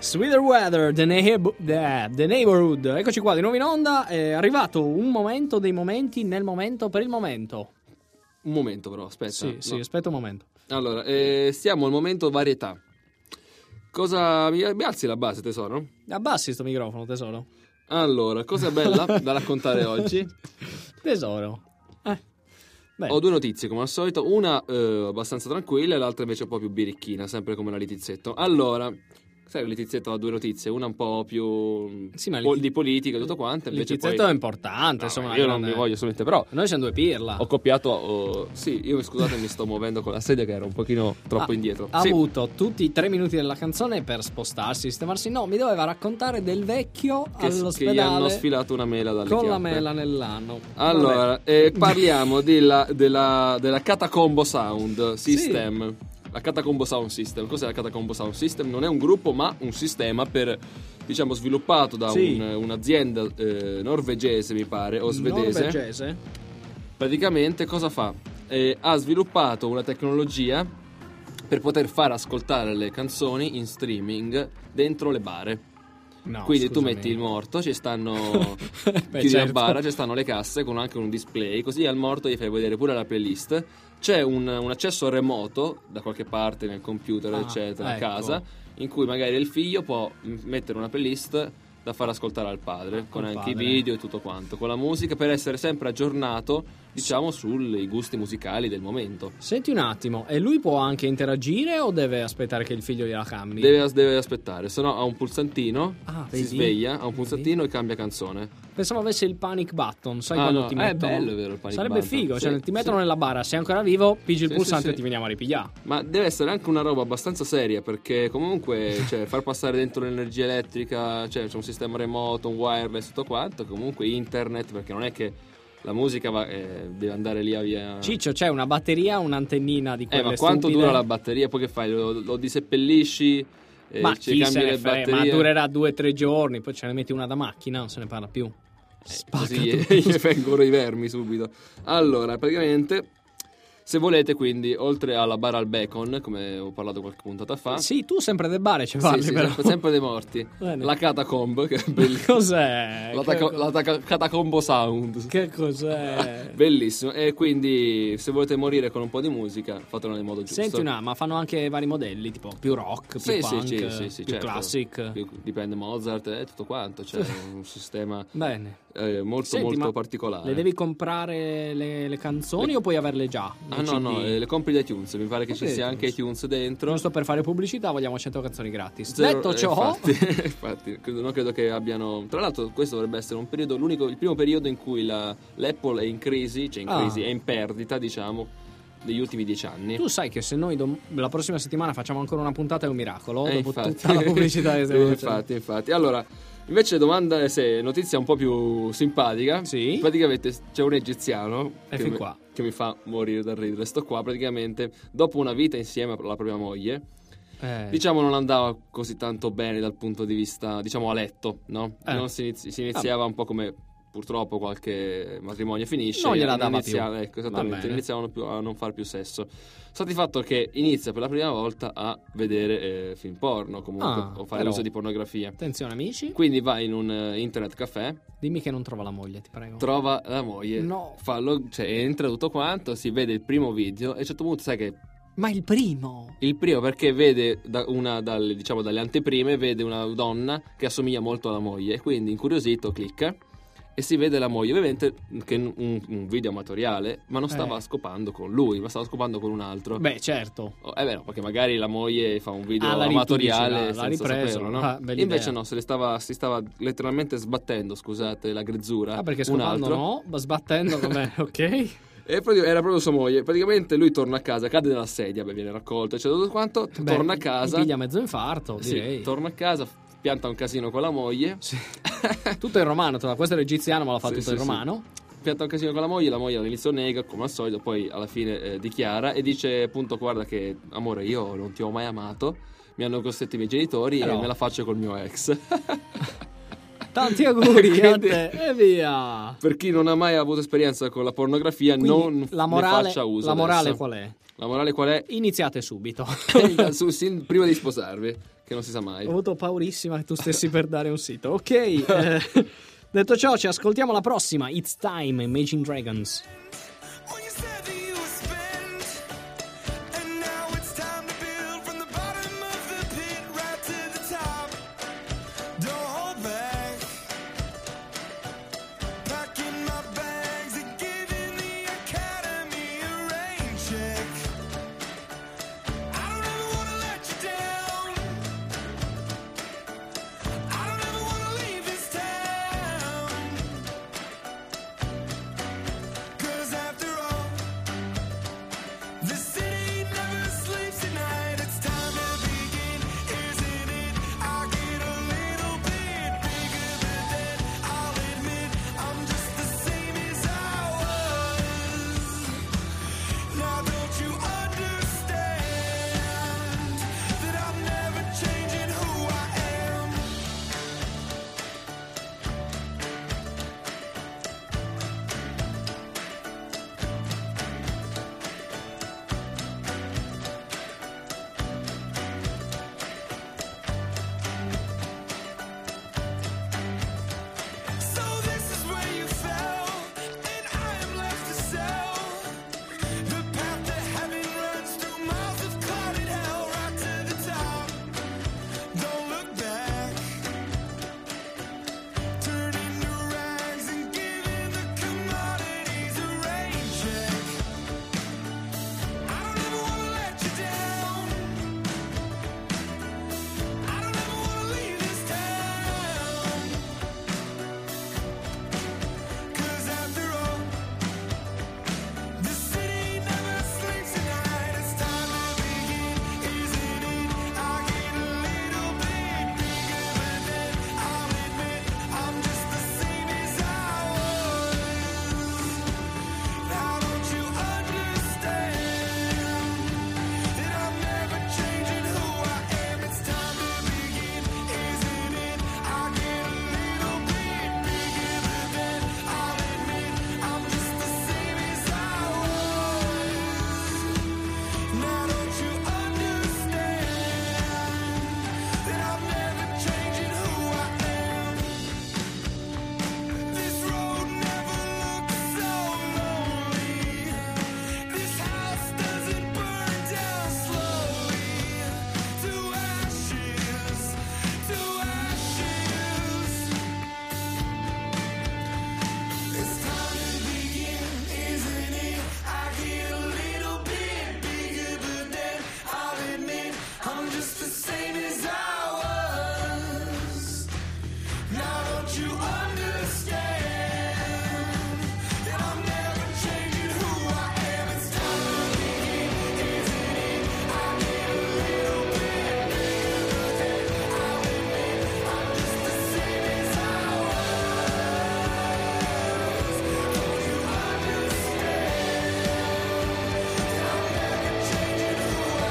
Sweeter Weather, the, Neighbor- the, the Neighborhood. Eccoci qua di nuovo in onda. È arrivato un momento dei momenti nel momento per il momento. Un momento però, aspetta. Sì, no. sì, aspetta un momento. Allora, eh, stiamo al momento varietà. Cosa... Mi, mi alzi la base, tesoro? Abbassi sto microfono, tesoro. Allora, cosa bella da raccontare oggi? Tesoro. Eh. Bene. Ho due notizie, come al solito. Una eh, abbastanza tranquilla e l'altra invece un po' più birichina, sempre come la Litizzetto. Allora... Sai, Litizzetto ha due notizie, una un po' più Sì, ma po- Liti- di politica e tutto quanto. Invece Litizzetto poi... è importante, No, insomma. io una non grande- mi voglio assolutamente, però Noi siamo due pirla. ho copiato. oh, sì, io scusate, mi sto muovendo con la sedia che era un pochino troppo Ha- indietro. Ha Sì. avuto tutti i tre minuti della canzone per spostarsi, sistemarsi. No, mi doveva raccontare del vecchio che, all'ospedale che gli hanno sfilato una mela dalle con la chiappe. mela nell'anno. Allora, Vabbè. eh, parliamo della, della, della Catacombo Sound System. La Catacombo Sound System. Cos'è la Catacombo Sound System? Non è un gruppo, ma un sistema per, diciamo, sviluppato da Sì. un- un'azienda eh, norvegese, mi pare, o svedese. Norvegese? Praticamente cosa fa? Eh, ha sviluppato una tecnologia per poter far ascoltare le canzoni in streaming dentro le bare. No, Quindi tu scusami. metti il morto, ci stanno Beh, chiudi la certo. bara, ci stanno le casse con anche un display, così al morto gli fai vedere pure la playlist. C'è un, un accesso remoto da qualche parte nel computer, Ah, eccetera, a ecco. casa, in cui magari il figlio può m- mettere una playlist da far ascoltare al padre, con Al anche padre. i video e tutto quanto, con la musica, per essere sempre aggiornato, diciamo, sui gusti musicali del momento. Senti un attimo, e lui può anche interagire o deve aspettare che il figlio gliela cambi? Deve, deve aspettare, se no ha un pulsantino, Ah, si vedi? sveglia, ha un pulsantino e cambia canzone. Pensavo avesse il panic button, sai Ah, quando no, ti è mettono? bello, è vero, il panic Sarebbe button. figo, Sì, cioè ti mettono sì. nella bara, sei ancora vivo, pigi il Sì, pulsante sì, e sì. ti veniamo a ripigliare. Ma deve essere anche una roba abbastanza seria, perché comunque cioè, far passare dentro l'energia elettrica, cioè c'è un sistema remoto, un wireless, tutto quanto, comunque internet, perché non è che la musica va, eh, deve andare lì a via. Ciccio, c'è una batteria, un'antennina di quelle Eh, ma quanto stupide? dura la batteria? Poi che fai? Lo, lo diseppellisci? Eh, Ma ci chi cambi se ne le frega, batterie? ma durerà due o tre giorni, poi ce ne metti una da macchina, non se ne parla più. Spacca Così tutto. gli vengono i vermi subito. Allora, praticamente, se volete, quindi, oltre alla bara al bacon, come ho parlato qualche puntata fa, Sì, tu sempre del bare ci sì, parli, sì, però. sempre, sempre dei morti. Bene. La Catacomb, che è bellissima. Cos'è? La, Che- taca- la taca- Catacombo Sound. Che cos'è? Bellissimo. E quindi, se volete morire con un po' di musica, fatelo nel modo giusto. Senti una, ma fanno anche vari modelli, tipo più rock, più Sì, sì, punk, sì, sì, sì, più certo. classic. Più- dipende Mozart e tutto quanto. C'è un sistema Bene. eh, molto, Senti, molto ma particolare. Le devi comprare le, le canzoni o puoi averle già? Ah nei no, C D? no, eh, le compri da iTunes. Mi pare che ci Compri sia da anche iTunes dentro. Giusto per fare pubblicità vogliamo cento canzoni gratis. Zero- Detto eh, ciò, infatti, infatti, credo- non credo che abbiano. Tra l'altro, questo dovrebbe essere un periodo, l'unico, il primo periodo in cui la, l'Apple è in crisi, cioè in Ah. crisi, è in perdita, diciamo, degli ultimi dieci anni. tu sai che se noi dom- la prossima settimana facciamo ancora una puntata è un miracolo, Eh, dopo infatti. tutta la pubblicità che stiamo Eh, facendo. infatti, infatti. Allora, invece domanda, se notizia un po' più simpatica. Sì. Praticamente c'è un egiziano E che fin mi, qua. che mi fa morire dal ridere. Sto qua, praticamente, dopo una vita insieme alla propria moglie, Eh, diciamo non andava così tanto bene dal punto di vista, diciamo, a letto, no? Eh. Non si, inizi- si iniziava un po' come purtroppo qualche matrimonio finisce. Non gliela e dava inizia- più. Ecco, Va esattamente, bene. iniziavano più a non far più sesso. Sta di fatto che inizia per la prima volta a vedere eh, film porno, comunque, Ah, o fare però- uso di pornografia. attenzione amici, Quindi va in un eh, internet caffè, dimmi che non trova la moglie, ti prego. trova la moglie, No. fa lo- cioè, entra tutto quanto, si vede il primo video e a un certo punto sai che Ma il primo! il primo, perché vede da una dalle, diciamo, dalle anteprime, vede una donna che assomiglia molto alla moglie, e quindi incuriosito clicca e si vede la moglie, ovviamente che è un, un video amatoriale, ma non stava Eh. scopando con lui, ma stava scopando con un altro. Beh, certo. Oh, eh beh, no, perché magari la moglie fa un video Ah, la ri- amatoriale tu dici, l'ha- l'ha senza ripreso, saperlo, no? ah, bella Invece idea. no, se le stava, si stava letteralmente sbattendo, scusate la grezzura, Ah, perché un scopando altro. no, ma sbattendo com'è, ok? E proprio- era proprio sua moglie. Praticamente lui torna a casa, cade nella sedia, beh, viene raccolto, eccetera, tutto quanto, Beh, torna a mi casa. piglia mezzo infarto, Sì, direi. torna a casa, pianta un casino con la moglie. Sì. Tutto in romano, tra- questo è l'egiziano, ma l'ha fatto Sì, tutto in sì, romano. Pianta un casino con la moglie, la moglie all'inizio nega, come al solito, poi alla fine eh, dichiara e dice appunto: guarda che amore, io non ti ho mai amato, mi hanno costretto i miei genitori Però- e me la faccio col mio ex. Tanti auguri a Quindi- te e via. Per chi non ha mai avuto esperienza con la pornografia, Quindi non la ne morale, faccia uso la morale adesso. qual è? La morale qual è? Iniziate subito. Su- sì, prima di sposarvi, che non si sa mai. Ho avuto paurissima che tu stessi per dare un sito. Ok, eh, detto ciò, ci ascoltiamo la prossima. It's Time, Imagine Dragons. When you said that you would spend, and now it's time to build from the bottom of the pit right to the top. Don't hold back. Packing my bags and giving the academy a rain check. I don't ever wanna let you down. I don't ever wanna leave this town. 'Cause after all, this city never sleeps at night. It's time to begin, isn't it? I get a little bit bigger than that. I'll admit I'm just the same as I was. Now don't you understand that I'm never changing who I am? So this is where you fell, and I am left to sell. The path to heaven runs through miles of clouded hell, right to the top. Don't look back. Turning to rags and giving the commodities a rain check. I don't ever wanna let you down. I don't ever wanna leave this town. 'Cause after all, the city never sleeps at night. It's time to begin, isn't it? I get a little bit bigger than that. I'll admit I'm just the same as I was. Now don't you understand that I'm never changing who I am? It's time to begin, isn't it? I get a little bit bigger than that. I'll admit I'm just the same as I was. Now don't you understand that I'm never changing who I am? This road never looks so lonely. This house doesn't burn down slowly. To ashes, to ashes. It's time to begin, isn't it? I get a little bit bigger, but then I'll admit I'm just the same as I was. Now don't you understand that I'm never changing who I am? It's time to begin, isn't it? I get a little bit bigger, but then I'll admit I'm just the same as I was. Don't you understand that I'm never changing who I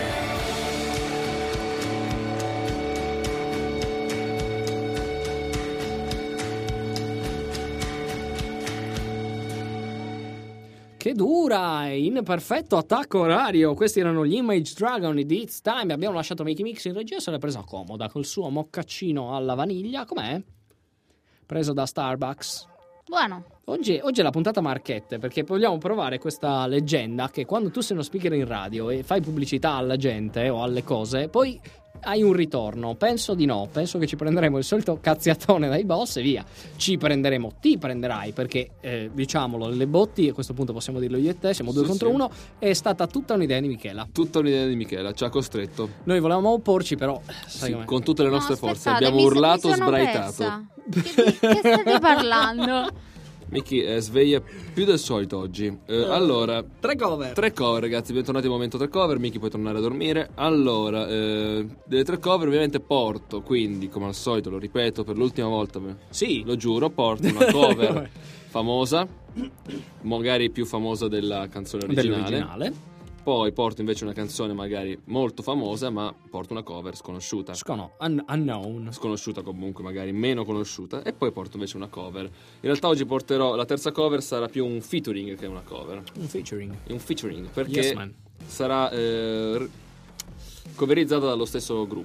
Che dura, in perfetto attacco orario. Questi erano gli Image Dragon di It's Time. Abbiamo lasciato Mickey Mix in regia e se l'è presa comoda col suo moccaccino alla vaniglia. Com'è? Preso da Starbucks. Buono. Oggi, oggi è la puntata marchette, perché vogliamo provare questa leggenda che quando tu sei uno speaker in radio e fai pubblicità alla gente o alle cose, poi hai un ritorno. Penso di no, penso che ci prenderemo il solito cazziatone dai boss e via. Ci prenderemo, ti prenderai, perché eh, diciamolo, le botti, a questo punto possiamo dirlo io e te, siamo due Sì, contro sì. uno, è stata tutta un'idea di Michela. Tutta un'idea di Michela, ci ha costretto. Noi volevamo opporci, però sai Sì, com'è. con tutte le No, nostre forze. aspettate, Abbiamo mi- urlato, mi sono sbraitato. persa. Che, che state parlando? Miki è sveglia più del solito oggi. Eh, allora, Tre cover. tre cover, ragazzi. Bentornati al momento tre cover. Miki, puoi tornare a dormire. Allora, eh, delle tre cover, ovviamente porto. Quindi, come al solito, lo ripeto per l'ultima volta. Sì. Lo giuro, porto una cover famosa, magari più famosa della canzone originale. Dell'originale. Poi porto invece una canzone magari molto famosa, ma porto una cover sconosciuta. Scono, un- unknown. Sconosciuta comunque, magari meno conosciuta. E poi porto invece una cover. In realtà oggi porterò, la terza cover sarà più un featuring che una cover. Un featuring. Un featuring, perché Yes, man. sarà eh, r- coverizzata dallo stesso gruppo.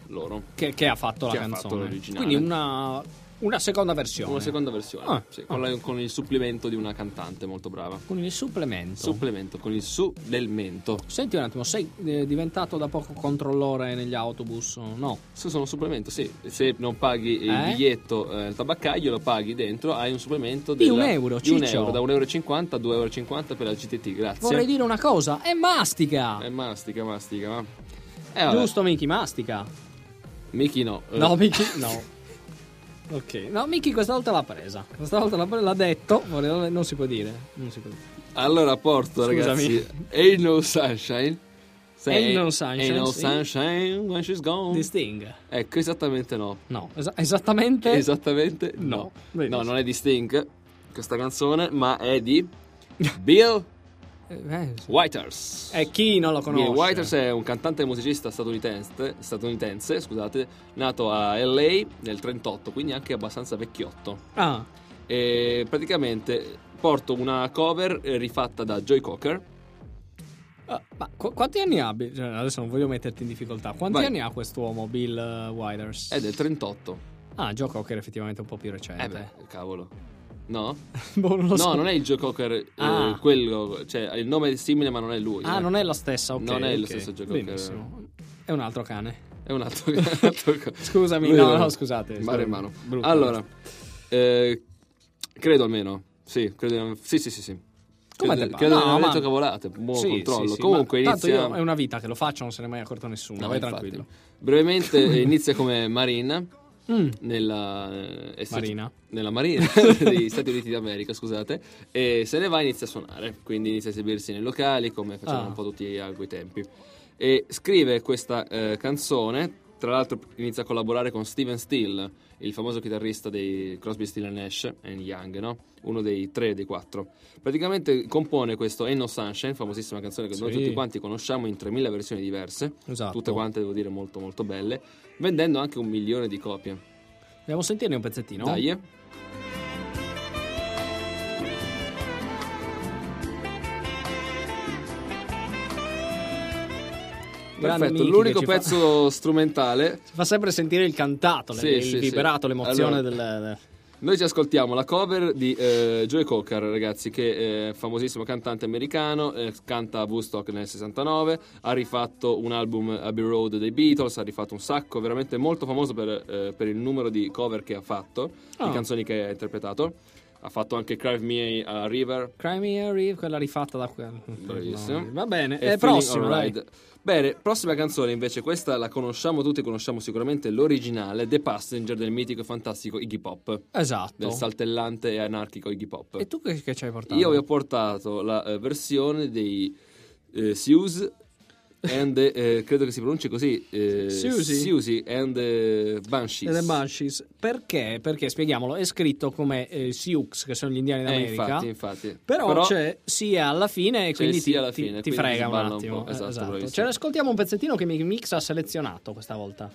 loro. Che, che ha fatto Che la ha canzone. fatto l'originale. Quindi una, una seconda versione. Una seconda versione, Ah, sì, con, la- con il supplemento di una cantante molto brava. Con il supplemento. Supplemento, con il su del mento. Senti un attimo, sei eh, diventato da poco controllore negli autobus? No. Se sono supplemento, sì. Se non paghi il Eh? biglietto eh, il tabaccaio, lo paghi dentro, hai un supplemento Di della- un euro, di un ciccio. euro, da un euro e cinquanta a due euro e cinquanta per la G T T, grazie. Vorrei dire una cosa, è mastica. Eh, mastica, mastica, ma... Eh, vabbè. Giusto, Miki, mastica. Miki no. Eh, No, Miki, no. Ok, no, Miki questa volta l'ha presa. Questa volta l'ha, pre- l'ha detto, vorrei- non si può dire. Non si può dire. Allora porto, Scusami. ragazzi. Ain't no sunshine. Se- Ain't no sunshine, Ain't no sì. sunshine when she's gone. Di Sting. Ecco, esattamente no. No, esa- esattamente. Esattamente No. no. Benissimo. No, non è di Sting questa canzone, ma è di Bill Eh, eh, Withers. E chi non lo conosce? Bill Withers è un cantante e musicista statunitense, statunitense scusate, nato a L A nel trentotto, quindi anche abbastanza vecchiotto. Ah, E praticamente porto una cover eh, rifatta da Joy Cocker. ah, ma qu- quanti anni ha? Bill- cioè, adesso non voglio metterti in difficoltà. Quanti Vai. anni ha quest'uomo, Bill uh, Withers? È del trentotto. Ah, Joe Cocker è effettivamente un po' più recente. Eh beh, cavolo. No? Boh, non lo so. No, non è il Joe Cocker, eh, Ah. quello, cioè il nome è simile ma non è lui. Ah, eh. non è la stessa, ok. Non è lo ok. stesso Joe Cocker. Benissimo. È un altro cane. È un altro, un altro co- Scusami, Lui no, è- no, scusate. Mare scusate. in mano. Brutto. Allora, eh, credo almeno. Sì, credo. Sì, sì, sì, sì. Come credo, te credo pare? di No, aver ma- detto cavolate. Buon Sì, controllo. sì, sì, Comunque ma tanto inizia. io è una vita che lo faccio, non se ne è mai accorto nessuno. No, vai infatti. tranquillo. Brevemente inizia come Marine Mm. nella eh, Marina. nella Marina degli Stati Uniti d'America, scusate, e se ne va e inizia a suonare, quindi inizia a esibirsi nei locali come facevano Ah. un po' tutti a quei tempi. E scrive questa eh, canzone, tra l'altro inizia a collaborare con Steven Steele, il famoso chitarrista dei Crosby, Steele and Nash and Young, no? Uno dei tre dei quattro. Praticamente compone questo Ain't No Sunshine, famosissima canzone che noi Sì. tutti quanti conosciamo in tremila versioni diverse, Esatto. tutte quante devo dire molto molto belle, vendendo anche un milione di copie. Andiamo a sentirne un pezzettino? Dai, eh. Grande Perfetto, Miki l'unico che ci pezzo strumentale. Fa, fa sempre sentire il cantato, le- Sì, il sì, vibrato, sì. l'emozione Allora, del... Noi ci ascoltiamo la cover di eh, Joe Cocker, ragazzi, che è famosissimo cantante americano, eh, canta a Woodstock nel sessantanove, ha rifatto un album Abbey Road dei Beatles, ha rifatto un sacco, veramente molto famoso per, eh, per il numero di cover che ha fatto, Ah. di canzoni che ha interpretato. Ha fatto anche Drive Me a River. Cry Me a River, quella rifatta da quella. Bravissimo. No, va bene, E è Feeling prossimo, dai. Alright. Bene, prossima canzone invece, questa la conosciamo tutti, conosciamo sicuramente l'originale, The Passenger del mitico e fantastico Iggy Pop, Esatto. del saltellante e anarchico Iggy Pop. E tu che, che ci hai portato? Io vi ho portato la eh, versione dei eh, Suze and the, eh, credo che si pronunci così, eh, Suzy. Suzy and the Banshees. E The Banshees. Perché? Perché, spieghiamolo, è scritto come eh, Sioux, che sono gli indiani Eh, d'America. infatti, infatti. Però, c'è sia alla fine e c'è quindi sia ti, alla ti- fine, ti quindi frega si un balla un attimo. po'. Esatto, esatto. bravissimo. Ce ne ascoltiamo un pezzettino che Mix ha selezionato questa volta.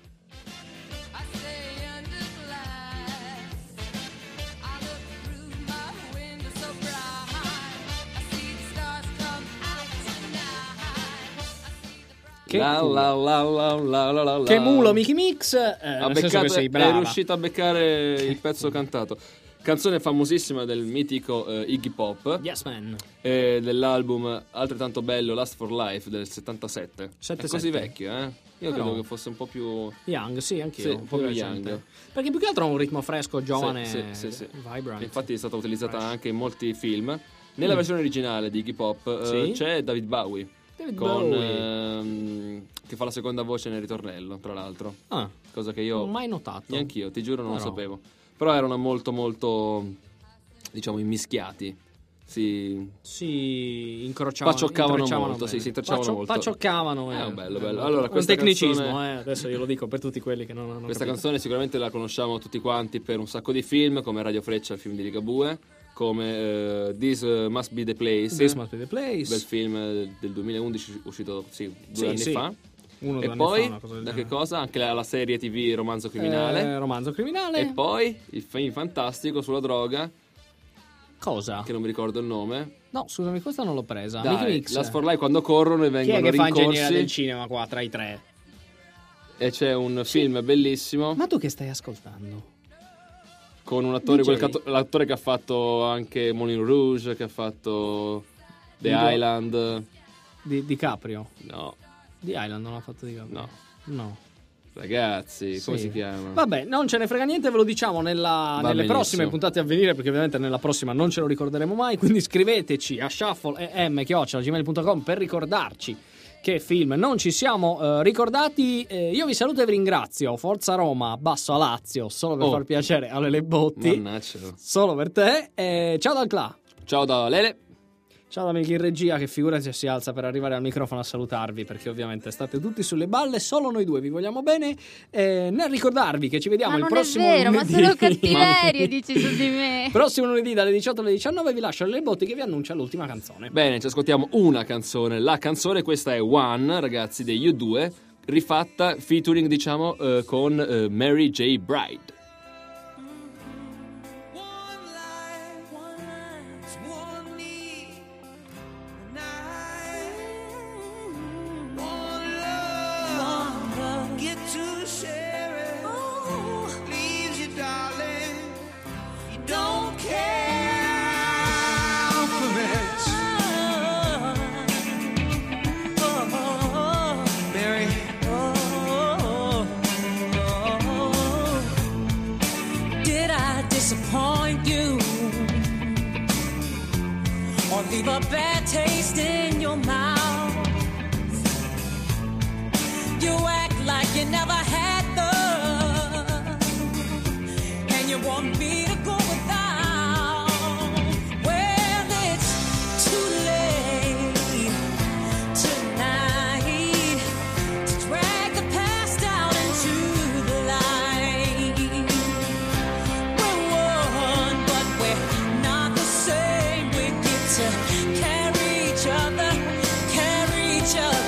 Che, La, culo. la, la, la, la, la, la, la. Che mulo Miki Mix, eh, Ha nel senso beccato- che sei è brava. riuscito a beccare il pezzo cantato. Canzone famosissima del mitico eh, Iggy Pop, Yes man. eh, dell'album altrettanto bello Last for Life del settantasette. sette È così sette. vecchio, eh? Io Però- credo che fosse un po' più... Young, sì, anch'io. Sì, un po' più recente. young. Perché più che altro ha un ritmo fresco, giovane, Sì, sì, sì, sì. vibrant. Infatti è stata utilizzata Fresh. anche in molti film. Nella Mm. versione originale di Iggy Pop eh, Sì? c'è David Bowie, David con, Bowie. ehm, che fa la seconda voce nel ritornello, tra l'altro. Ah, Cosa che non io... ho mai notato. Neanch'io, ti giuro non lo Però. sapevo. Però erano molto molto, diciamo, immischiati. Si... Si incrociavano, Pacioccavano intrecciavano molto, bene. sì, si intrecciavano Paccio- molto. Paccioccavano, eh. Eh, bello, bello. Allora, un questa tecnicismo, canzone- eh. Adesso io lo dico per tutti quelli che non hanno Questa capito. canzone sicuramente la conosciamo tutti quanti per un sacco di film, come Radio Freccia, il film di Ligabue, come eh, This eh, Must Be the Place, This Must Be the Place. bel film eh, del duemilaundici uscito sì, due Sì, anni sì. fa. Uno o E due anni poi, fa, una cosa del da che genere. cosa? Anche la, la serie tivù Romanzo Criminale. Eh, romanzo criminale. E poi il film fantastico sulla droga, Cosa? che non mi ricordo il nome. No, scusami, questa non l'ho presa. Mickey Dai, Mix. Last for Life, quando corrono e Chi è vengono che fa ingegnere rincorsi. del cinema qua tra i tre? e c'è un film bellissimo Ma tu che stai ascoltando? con un attore, D J. quel catto- l'attore che ha fatto anche Moulin Rouge, che ha fatto The Dico- Island. Di DiCaprio? No, Di Island non l'ha fatto DiCaprio? no, No. ragazzi, come Sì. si chiama? Vabbè, non ce ne frega niente, ve lo diciamo nella- Va nelle benissimo. prossime puntate a venire, perché ovviamente nella prossima non ce lo ricorderemo mai, quindi scriveteci a shuffle chiocciola gmail punto com per ricordarci che film non ci siamo eh, ricordati. Eh, io vi saluto e vi ringrazio. Forza Roma, basso a Lazio, solo per Oh. far piacere a Lele Botti. Mannaggia. Solo per te. Eh, ciao dal Cla. Ciao da Lele. Ciao da Milky in regia, che figurati se si alza per arrivare al microfono a salutarvi, perché ovviamente state tutti sulle balle, solo noi due vi vogliamo bene. Eh, nel ricordarvi che ci vediamo Ma il non prossimo è vero, ma lunedì. solo cattiverie dici su di me. Prossimo lunedì dalle diciotto alle diciannove vi lascio le botti che vi annuncia l'ultima canzone. Bene, ci ascoltiamo una canzone. La canzone, questa è One, ragazzi, degli U due, rifatta, featuring, diciamo, eh, con eh, Mary J. Blige. Get to share it. Leaves you, darling. You don't care for much. Oh, Mary. Oh, did I disappoint you or leave a bad taste in your mouth? You act like you never had love, and you want me to go without. Well, it's too late tonight to drag the past out into the light. We're one, but we're not the same. We get to carry each other, carry each other.